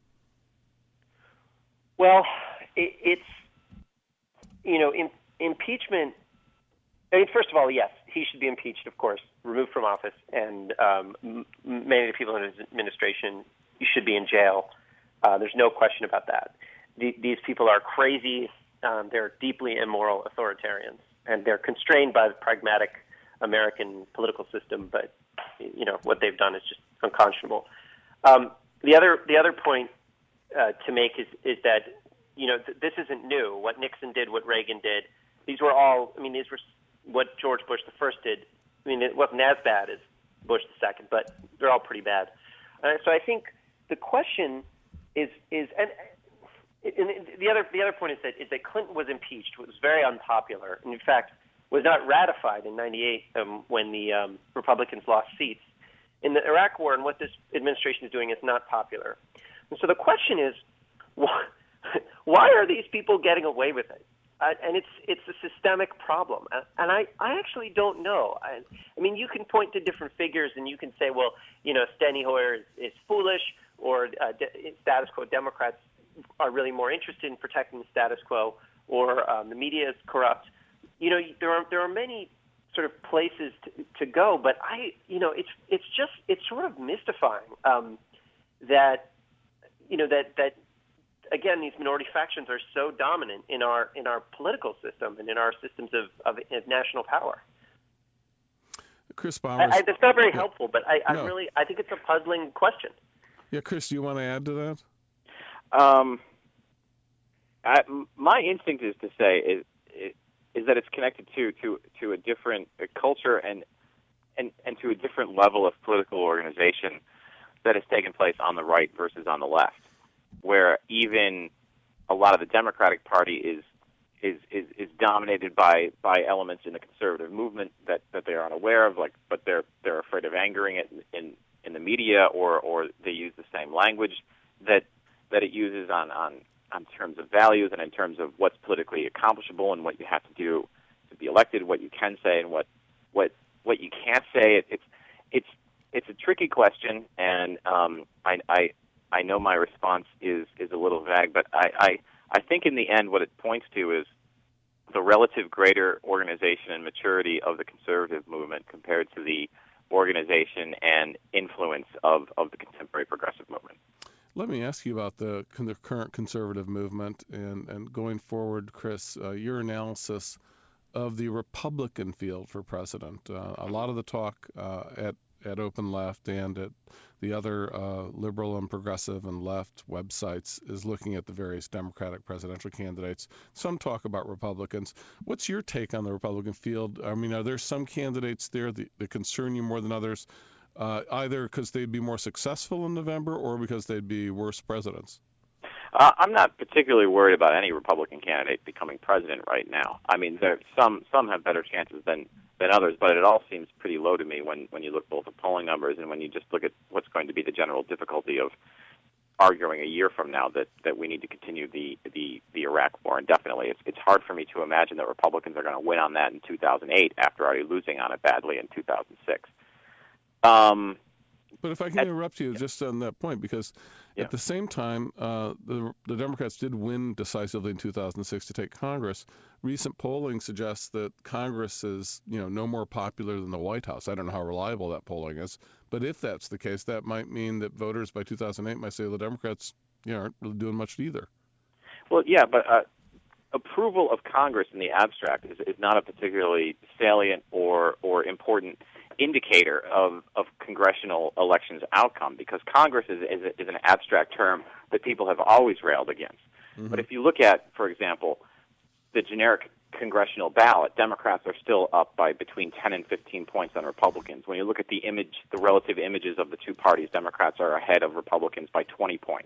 Well, it, it's, you know, in, impeachment, I mean, first of all, yes, he should be impeached, of course, removed from office, and um, m- many of the people in his administration should be in jail. Uh, there's no question about that. The, these people are crazy. Um, they're deeply immoral authoritarians, and they're constrained by the pragmatic American political system, but, you know, what they've done is just unconscionable. Um, the other the other point uh, to make is, is that, you know, th- this isn't new. What Nixon did, what Reagan did, these were all, I mean, these were what George Bush the first did. I mean, it wasn't as bad as Bush the second, but they're all pretty bad. Uh, so I think the question is, is and, and the other the other point is that is that Clinton was impeached. It was very unpopular, and in fact was not ratified in ninety-eight um, when the um, Republicans lost seats. In the Iraq War, and what this administration is doing is not popular. And so the question is, why, why are these people getting away with it? Uh, and it's it's a systemic problem, uh, and I, I actually don't know. I, I mean, you can point to different figures, and you can say, well, you know, Steny Hoyer is, is foolish, or uh, de- status quo Democrats are really more interested in protecting the status quo, or um, the media is corrupt. You know, there are there are many sort of places to, to go, but I, you know, it's it's just it's sort of mystifying um, that you know that that. Again, these minority factions are so dominant in our in our political system and in our systems of, of, of national power. Chris Bowers, I, I, that's not very yeah. helpful, but I, I no. really I think it's a puzzling question. Yeah, Chris, do you want to add to that? Um, I, my instinct is to say is, is is that it's connected to to to a different culture and and and to a different level of political organization that has taken place on the right versus on the left, where even a lot of the Democratic Party is is is, is dominated by, by elements in the conservative movement that, that they are unaware of, like, but they're they're afraid of angering it in, in the media, or, or they use the same language that that it uses on, on, on terms of values and in terms of what's politically accomplishable and what you have to do to be elected, what you can say and what what what you can't say. It, it's it's it's a tricky question, and um, I. I I know my response is, is a little vague, but I, I, I think in the end what it points to is the relative greater organization and maturity of the conservative movement compared to the organization and influence of, of the contemporary progressive movement. Let me ask you about the, the current conservative movement and, and going forward, Chris, uh, your analysis of the Republican field for president. Uh, a lot of the talk uh, at at Open Left and at the other uh, liberal and progressive and left websites is looking at the various Democratic presidential candidates. Some talk about Republicans. What's your take on the Republican field? I mean, are there some candidates there that, that concern you more than others, uh, either because they'd be more successful in November or because they'd be worse presidents? Uh, I'm not particularly worried about any Republican candidate becoming president right now. I mean, there some some have better chances than than others, but it all seems pretty low to me when, when you look both at polling numbers and when you just look at what's going to be the general difficulty of arguing a year from now that, that we need to continue the, the, the Iraq War indefinitely. It's, it's hard for me to imagine that Republicans are going to win on that in two thousand eight after already losing on it badly in two thousand six. Um, But if I can at, interrupt you just on that point, because yeah. at the same time, uh, the, the Democrats did win decisively in two thousand six to take Congress. Recent polling suggests that Congress is, you know, no more popular than the White House. I don't know how reliable that polling is, but if that's the case, that might mean that voters by two thousand eight might say the Democrats, you know, aren't really doing much either. Well, yeah, but uh, approval of Congress in the abstract is, is not a particularly salient or, or important indicator of, of congressional elections outcome, because Congress is, is, is an abstract term that people have always railed against. Mm-hmm. But if you look at, for example, the generic congressional ballot, Democrats are still up by between ten and fifteen points on Republicans. When you look at the image, the relative images of the two parties, Democrats are ahead of Republicans by twenty points.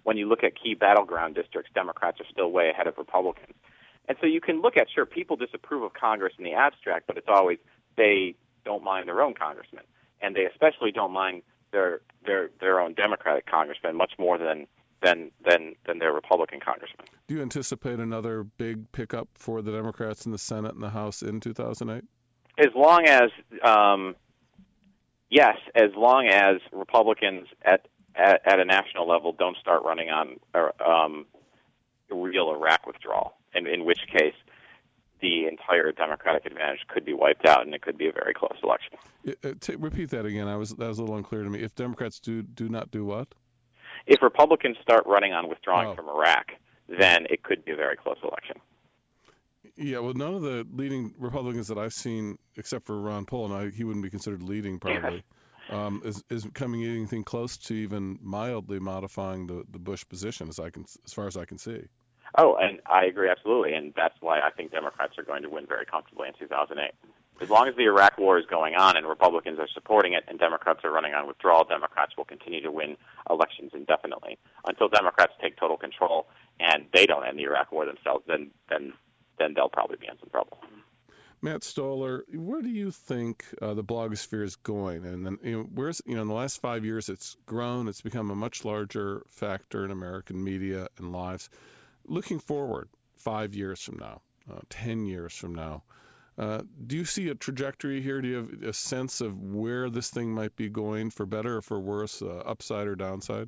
when you look at key battleground districts, Democrats are still way ahead of Republicans. And so you can look at, sure, people disapprove of Congress in the abstract, but it's always they don't mind their own congressmen, and they especially don't mind their their their own Democratic congressmen much more than than than than their Republican congressmen. Do you anticipate another big pickup for the Democrats in the Senate and the House in two thousand eight? As long as, um, yes, as long as Republicans at, at at a national level don't start running on um, real Iraq withdrawal, and in which case the entire Democratic advantage could be wiped out, and it could be a very close election. Uh, t- repeat that again. I was that was a little unclear to me. If Democrats do do not do what? If Republicans start running on withdrawing oh. from Iraq, then it could be a very close election. Yeah, well, none of the leading Republicans that I've seen, except for Ron Paul, and I, he wouldn't be considered leading probably, um, is is coming anything close to even mildly modifying the, the Bush position, as I can as far as I can see. Oh, and I agree absolutely, and that's why I think Democrats are going to win very comfortably in two thousand eight. As long as the Iraq war is going on and Republicans are supporting it and Democrats are running on withdrawal, Democrats will continue to win elections indefinitely. Until Democrats take total control and they don't end the Iraq war themselves, then then then they'll probably be in some trouble. Matt Stoller, where do you think uh, the blogosphere is going? And then, you know, where's you know, in the last five years, it's grown. It's become a much larger factor in American media and lives. Looking forward, five years from now, uh, ten years from now, uh, do you see a trajectory here? Do you have a sense of where this thing might be going, for better or for worse, uh, upside or downside?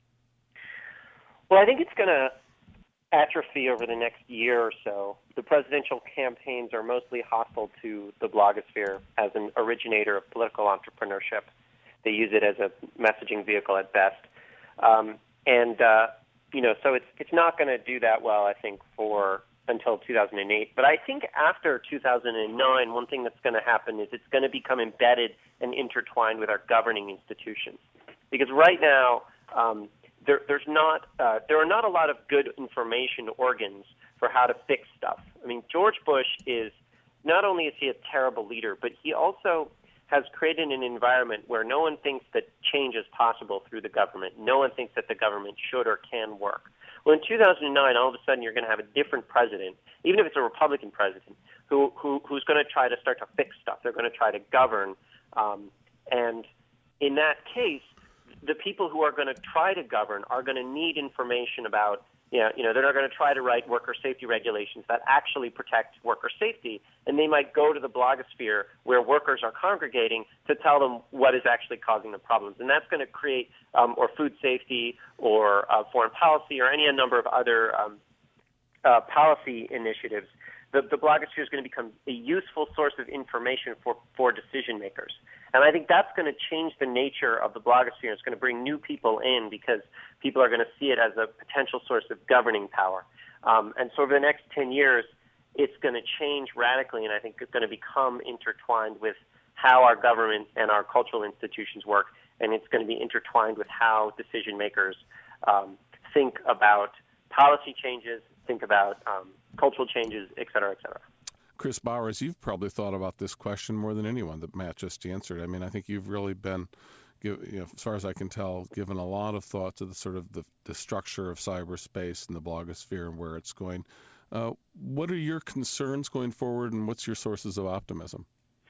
Well, I think it's going to atrophy over the next year or so. The presidential campaigns are mostly hostile to the blogosphere as an originator of political entrepreneurship. They use it as a messaging vehicle at best. Um, and, uh, you know, so it's it's not going to do that well, I think, for until two thousand eight. But I think after two thousand nine, one thing that's going to happen is it's going to become embedded and intertwined with our governing institutions. Because right now, um, There, there's not, uh, there are not a lot of good information organs for how to fix stuff. I mean, George Bush is, not only is he a terrible leader, but he also has created an environment where no one thinks that change is possible through the government. No one thinks that the government should or can work. Well, in two thousand nine, all of a sudden you're going to have a different president, even if it's a Republican president, who, who who's going to try to start to fix stuff. They're going to try to govern. Um, and in that case, the people who are going to try to govern are going to need information about, you know, you know, they're not going to try to write worker safety regulations that actually protect worker safety, and they might go to the blogosphere where workers are congregating to tell them what is actually causing the problems. And that's going to create, um, or food safety, or uh, foreign policy, or any number of other um, uh, policy initiatives. The, the blogosphere is going to become a useful source of information for, for decision makers. And I think that's going to change the nature of the blogosphere. It's going to bring new people in because people are going to see it as a potential source of governing power. Um, and so over the next ten years, it's going to change radically, and I think it's going to become intertwined with how our government and our cultural institutions work, and it's going to be intertwined with how decision makers um, think about policy changes, think about um, cultural changes, et cetera, et cetera. Chris Bowers, you've probably thought about this question more than anyone that Matt just answered. I mean, I think you've really been, you know, as far as I can tell, given a lot of thought to the sort of the, the structure of cyberspace and the blogosphere and where it's going. Uh, what are your concerns going forward, and what's your sources of optimism?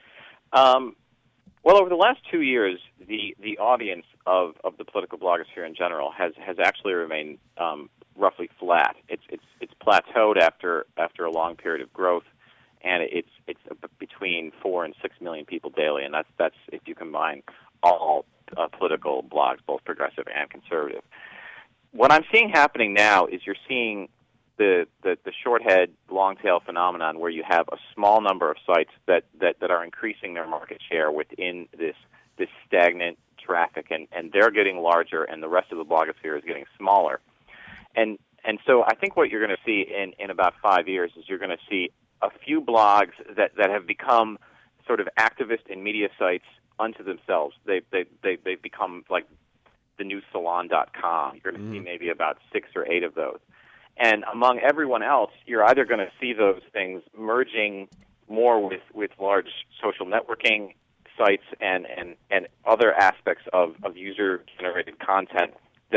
Um, well, over the last two years, the, the audience of, of the political blogosphere in general has, has actually remained um, roughly flat. It's it's it's plateaued after after a long period of growth, and it's it's between four and six million people daily, and that's that's if you combine all uh, political blogs, both progressive and conservative. What I'm seeing happening now is you're seeing the the, the short head, long tail phenomenon, where you have a small number of sites that, that, that are increasing their market share within this this stagnant traffic, and, and they're getting larger, and the rest of the blogosphere is getting smaller. And and so I think what you're going to see in, in about five years is you're going to see a few blogs that, that have become sort of activist and media sites unto themselves. They they they they've become like the new salon dot com. You're going to mm. see maybe about six or eight of those. And among everyone else, you're either going to see those things merging more with, with large social networking sites and, and, and other aspects of, of user-generated content that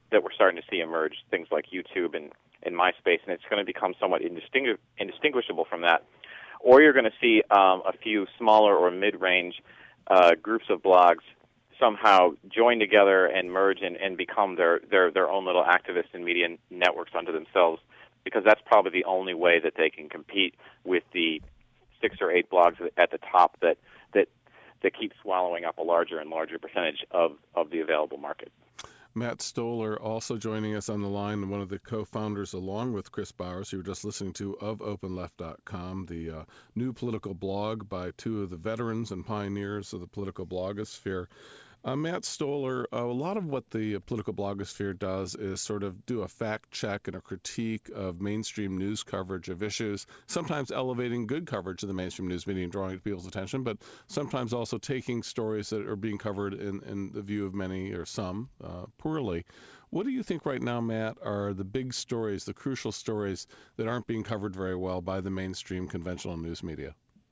that we're starting to see emerge, things like YouTube and, and MySpace, and it's going to become somewhat indistingu- indistinguishable from that. Or you're going to see um, a few smaller or mid-range uh, groups of blogs somehow join together and merge and, and become their, their, their own little activist and media networks unto themselves, because that's probably the only way that they can compete with the six or eight blogs at the top that that, that keep swallowing up a larger and larger percentage of, of the available market. Matt Stoller also joining us on the line, one of the co-founders along with Chris Bowers, who you were just listening to, of open left dot com, the uh, new political blog by two of the veterans and pioneers of the political blogosphere. Uh, Matt Stoller, uh, a lot of what the political blogosphere does is sort of do a fact check and a critique of mainstream news coverage of issues, sometimes elevating good coverage of the mainstream news media and drawing people's attention, but sometimes also taking stories that are being covered in, in the view of many or some uh, poorly. What do you think right now, Matt, are the big stories, the crucial stories that aren't being covered very well by the mainstream conventional news media?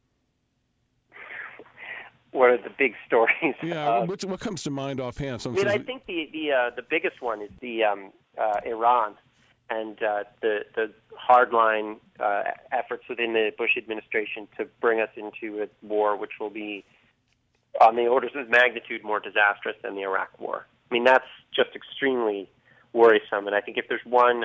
What are the big stories? Yeah, uh, what, what comes to mind offhand? I mean, I think the the uh, the biggest one is the um, uh, Iran and uh, the the hardline uh, efforts within the Bush administration to bring us into a war, which will be on the orders of magnitude more disastrous than the Iraq War. I mean, that's just extremely worrisome. And I think if there's one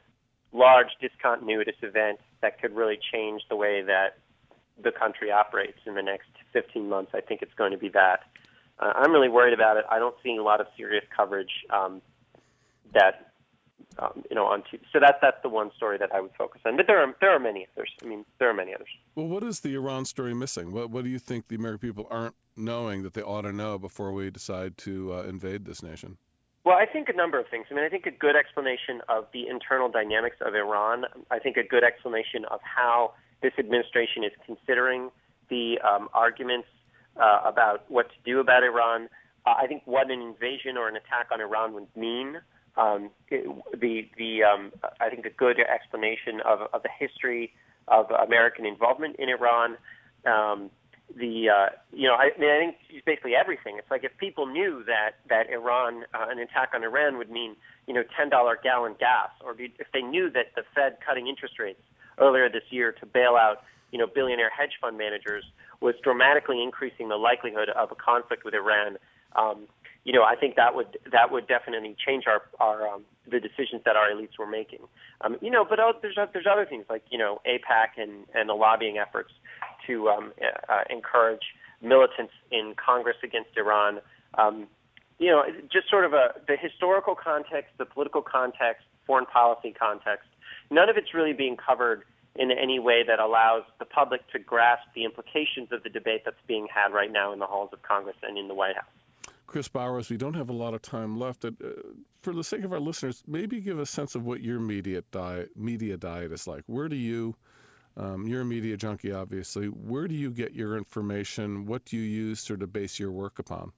large discontinuous event that could really change the way that the country operates in the next fifteen months, I think it's going to be that. Uh, I'm really worried about it. I don't see a lot of serious coverage um, that, um, you know, on T V. So that, that's the one story that I would focus on. But there are there are many others. I mean, there are many others. Well, what is the Iran story missing? What what do you think the American people aren't knowing that they ought to know before we decide to uh, invade this nation? Well, I think a number of things. I mean, I think a good explanation of the internal dynamics of Iran. I think a good explanation of how this administration is considering the um, arguments uh, about what to do about Iran. Uh, I think what an invasion or an attack on Iran would mean. Um, it, the the um, I think a good explanation of, of the history of American involvement in Iran. Um, the uh, you know I, I mean I think it's basically everything. It's like if people knew that that Iran uh, an attack on Iran would mean you know ten dollar gallon gas, or if they knew that the Fed cutting interest rates earlier this year to bail out, you know, billionaire hedge fund managers was dramatically increasing the likelihood of a conflict with Iran. Um, you know, I think that would that would definitely change our our um, the decisions that our elites were making. Um, you know, but uh, there's there's other things like you know AIPAC and and the lobbying efforts to um, uh, encourage militants in Congress against Iran. Um, you know, just sort of a the historical context, the political context, foreign policy context. None of it's really being covered in any way that allows the public to grasp the implications of the debate that's being had right now in the halls of Congress and in the White House. Chris Bowers, we don't have a lot of time left. Uh, for the sake of our listeners, maybe give a sense of what your immediate diet, media diet is like. Where do you, um, you're a media junkie, obviously. Where do you get your information? What do you use to base your work upon?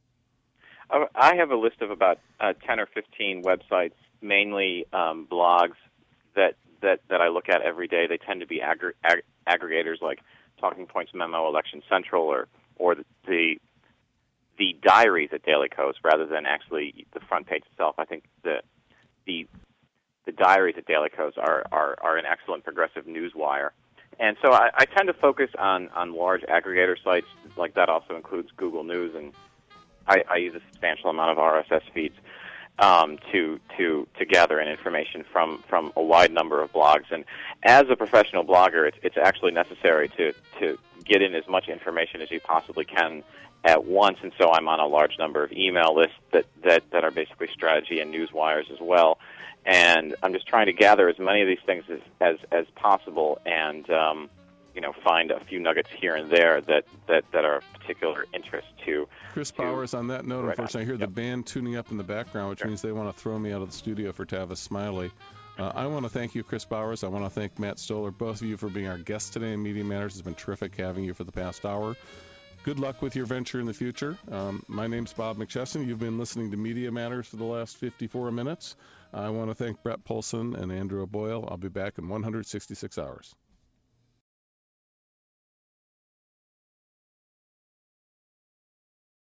I have a list of about uh, ten or fifteen websites, mainly um, blogs that that that I look at every day. They tend to be aggr- ag- aggregators like Talking Points Memo, Election Central, or or the, the the diaries at Daily Kos rather than actually the front page itself. I think the the the diaries at Daily Kos are, are, are an excellent progressive news wire. And so I, I tend to focus on, on large aggregator sites. Like that also includes Google News, and I, I use a substantial amount of R S S feeds um, to to to gather in information from, from a wide number of blogs. And as a professional blogger, it's it's actually necessary to, to get in as much information as you possibly can at once. And so I'm on a large number of email lists that, that, that are basically strategy and news wires as well. And I'm just trying to gather as many of these things as as, as possible, and um, you know, find a few nuggets here and there that, that, that are of particular interest to. Chris to Bowers, on that note, right unfortunately, on. I hear Yep. the band tuning up in the background, which Sure. means they want to throw me out of the studio for Tavis Smiley. Uh, I want to thank you, Chris Bowers. I want to thank Matt Stoller, both of you, for being our guests today in Media Matters. It's been terrific having you for the past hour. Good luck with your venture in the future. Um, my name's Bob McChesney. You've been listening to Media Matters for the last fifty-four minutes. I want to thank Brett Polson and Andrew Boyle. I'll be back in one hundred sixty-six hours.